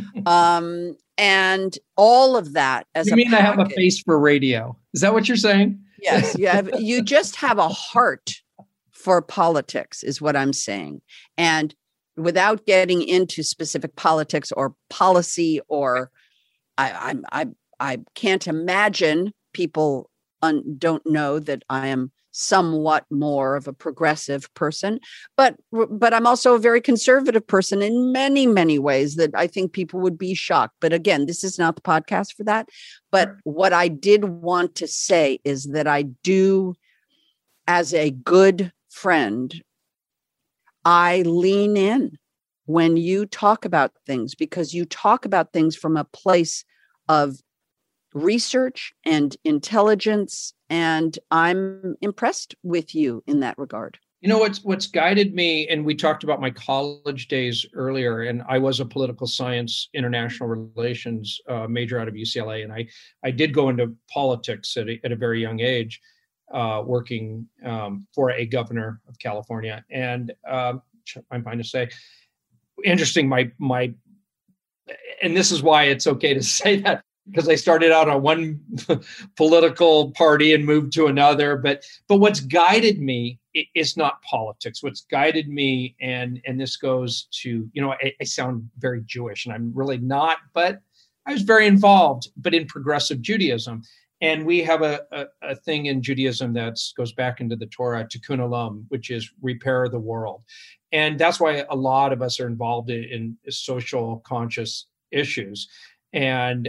And all of that as you mean I have a face for radio? Is that what you're saying? Yes, you just have a heart for politics, is what I'm saying. And without getting into specific politics or policy, or I can't imagine people don't know that I am somewhat more of a progressive person, but I'm also a very conservative person in many, many ways that I think people would be shocked. But again, this is not the podcast for that. But what I did want to say is that I do, as a good friend, I lean in when you talk about things, because you talk about things from a place of research and intelligence, and I'm impressed with you in that regard. You know, what's guided me, and we talked about my college days earlier, and I was a political science, international relations major out of UCLA, and I did go into politics at a very young age, working for a governor of California. And I'm fine to say, interesting, my and this is why it's okay to say that, because I started out on one political party and moved to another. But what's guided me is not politics. What's guided me, and this goes to, you know, I sound very Jewish, and I'm really not, but I was very involved, but in progressive Judaism. And we have a thing in Judaism that goes back into the Torah, tikkun olam, which is repair the world. And that's why a lot of us are involved in social conscious issues. And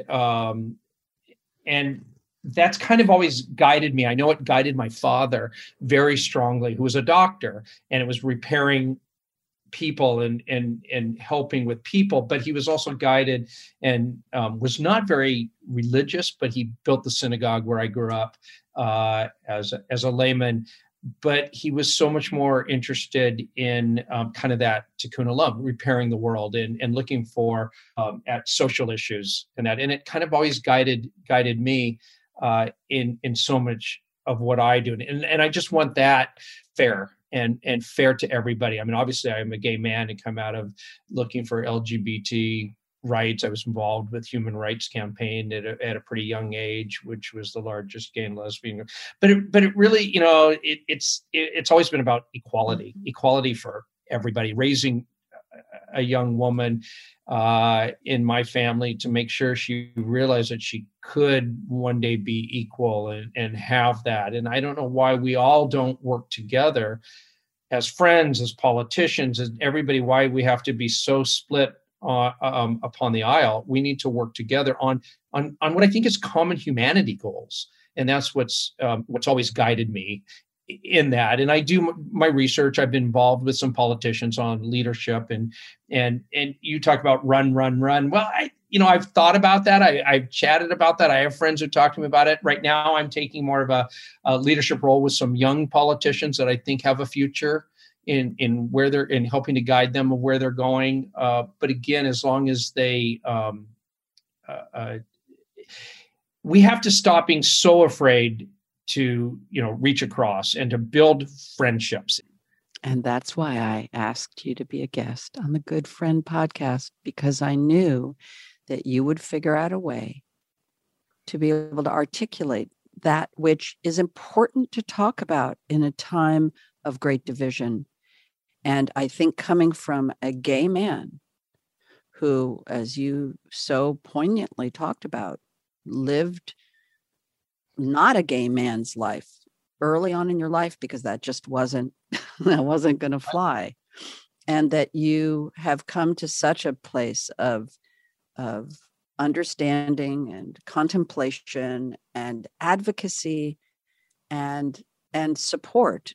that's kind of always guided me. I know it guided my father very strongly, who was a doctor, and it was repairing people and helping with people. But he was also guided and was not very religious, but he built the synagogue where I grew up as a layman. But he was so much more interested in kind of that tikkun olam, repairing the world, and looking for at social issues and that. And it kind of always guided me in so much of what I do. And I just want that fair and fair to everybody. I mean, obviously, I'm a gay man and come out of looking for LGBT rights. I was involved with Human Rights Campaign at a pretty young age, which was the largest gay and lesbian. But it really, you know, it's always been about equality for everybody. Raising a young woman in my family to make sure she realized that she could one day be equal and have that. And I don't know why we all don't work together as friends, as politicians, as everybody, why we have to be so split upon the aisle. We need to work together on what I think is common humanity goals. And that's what's always guided me in that. And I do my research. I've been involved with some politicians on leadership, and you talk about run. Well, I've thought about that. I've chatted about that. I have friends who talk to me about it. Right now, I'm taking more of a leadership role with some young politicians that I think have a future in where they're in, helping to guide them of where they're going. But again, as long as they, we have to stop being so afraid to, reach across and to build friendships. And that's why I asked you to be a guest on the Good Friend podcast, because I knew that you would figure out a way to be able to articulate that which is important to talk about in a time of great division. And I think coming from a gay man who, as you so poignantly talked about, lived not a gay man's life early on in your life, because that just wasn't going to fly. And that you have come to such a place of understanding and contemplation and advocacy and support.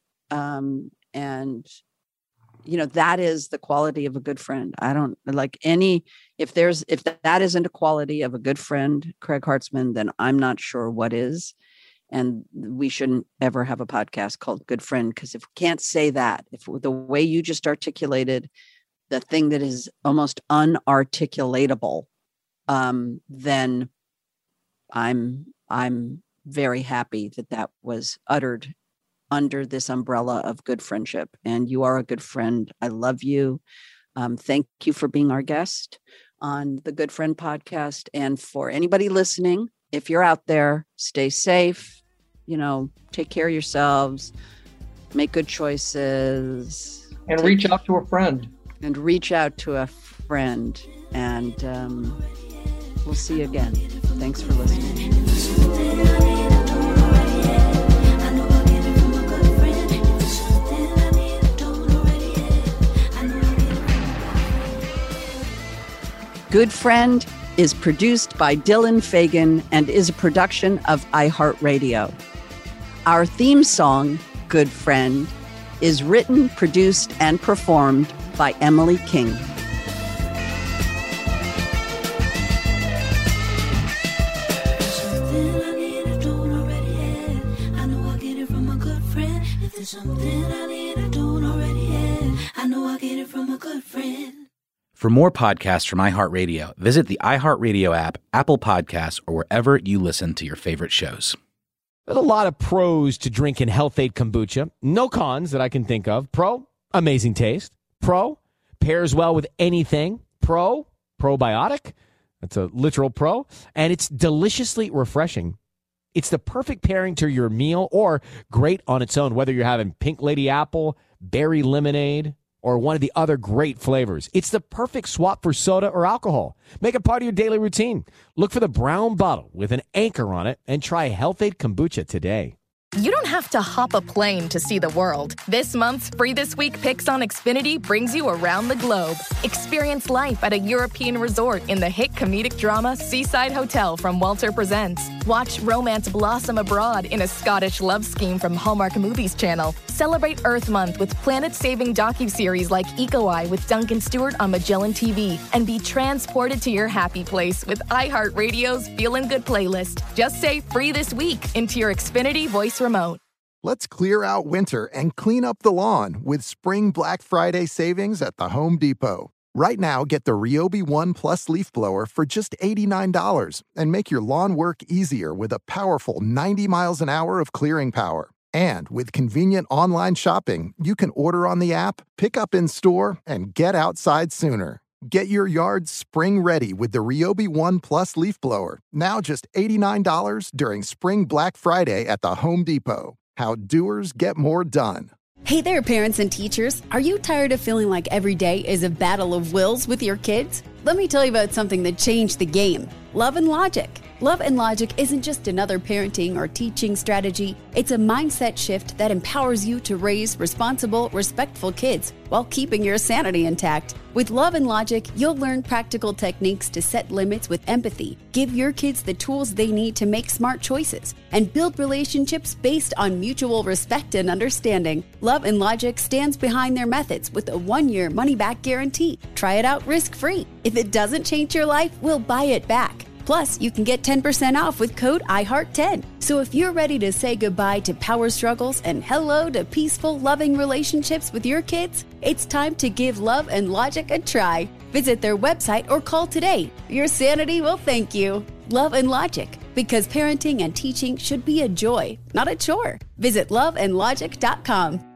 That is the quality of a good friend. I don't like if that isn't a quality of a good friend, Craig Hartzman, then I'm not sure what is. And we shouldn't ever have a podcast called Good Friend, because if we can't say that, if the way you just articulated the thing that is almost unarticulatable, then I'm very happy that was uttered under this umbrella of good friendship. And you are a good friend. I love you. Thank you for being our guest on the Good Friend podcast. And for anybody listening, if you're out there, stay safe, take care of yourselves, make good choices. And reach out to a friend. And we'll see you again. Thanks for listening. Good Friend is produced by Dylan Fagan and is a production of iHeartRadio. Our theme song, Good Friend, is written, produced, and performed by Emily King. Something I need, I don't already have. I know I get it from a good friend. For more podcasts from iHeartRadio, visit the iHeartRadio app, Apple Podcasts, or wherever you listen to your favorite shows. There's a lot of pros to drinking Health-Ade kombucha. No cons that I can think of. Pro, amazing taste. Pro, pairs well with anything. Pro, probiotic. That's a literal pro. And it's deliciously refreshing. It's the perfect pairing to your meal or great on its own, whether you're having Pink Lady Apple, berry lemonade, or one of the other great flavors. It's the perfect swap for soda or alcohol. Make it part of your daily routine. Look for the brown bottle with an anchor on it and try Health-Ade kombucha today. You don't have to hop a plane to see the world. This month's Free This Week Picks on Xfinity brings you around the globe. Experience life at a European resort in the hit comedic drama Seaside Hotel from Walter Presents. Watch romance blossom abroad in a Scottish love scheme from Hallmark Movies Channel. Celebrate Earth Month with planet-saving docuseries like Eco Eye with Duncan Stewart on Magellan TV. And be transported to your happy place with iHeartRadio's Feelin' Good playlist. Just say Free This Week into your Xfinity voice remote. Let's clear out winter and clean up the lawn with Spring Black Friday savings at the Home Depot. Right now, get the Ryobi One Plus leaf blower for just $89 and make your lawn work easier with a powerful 90 miles an hour of clearing power. And with convenient online shopping, you can order on the app, pick up in store, and get outside sooner. Get your yard spring ready with the Ryobi One Plus leaf blower, now just $89 during Spring Black Friday at the Home Depot. How doers get more done. Hey there, parents and teachers. Are you tired of feeling like every day is a battle of wills with your kids? Let me tell you about something that changed the game. Love and Logic. Love and Logic isn't just another parenting or teaching strategy. It's a mindset shift that empowers you to raise responsible, respectful kids while keeping your sanity intact. With Love and Logic, you'll learn practical techniques to set limits with empathy, give your kids the tools they need to make smart choices, and build relationships based on mutual respect and understanding. Love and Logic stands behind their methods with a 1-year money-back guarantee. Try it out risk-free. If it doesn't change your life, we'll buy it back. Plus, you can get 10% off with code IHEART10. So if you're ready to say goodbye to power struggles and hello to peaceful, loving relationships with your kids, it's time to give Love and Logic a try. Visit their website or call today. Your sanity will thank you. Love and Logic, because parenting and teaching should be a joy, not a chore. Visit loveandlogic.com.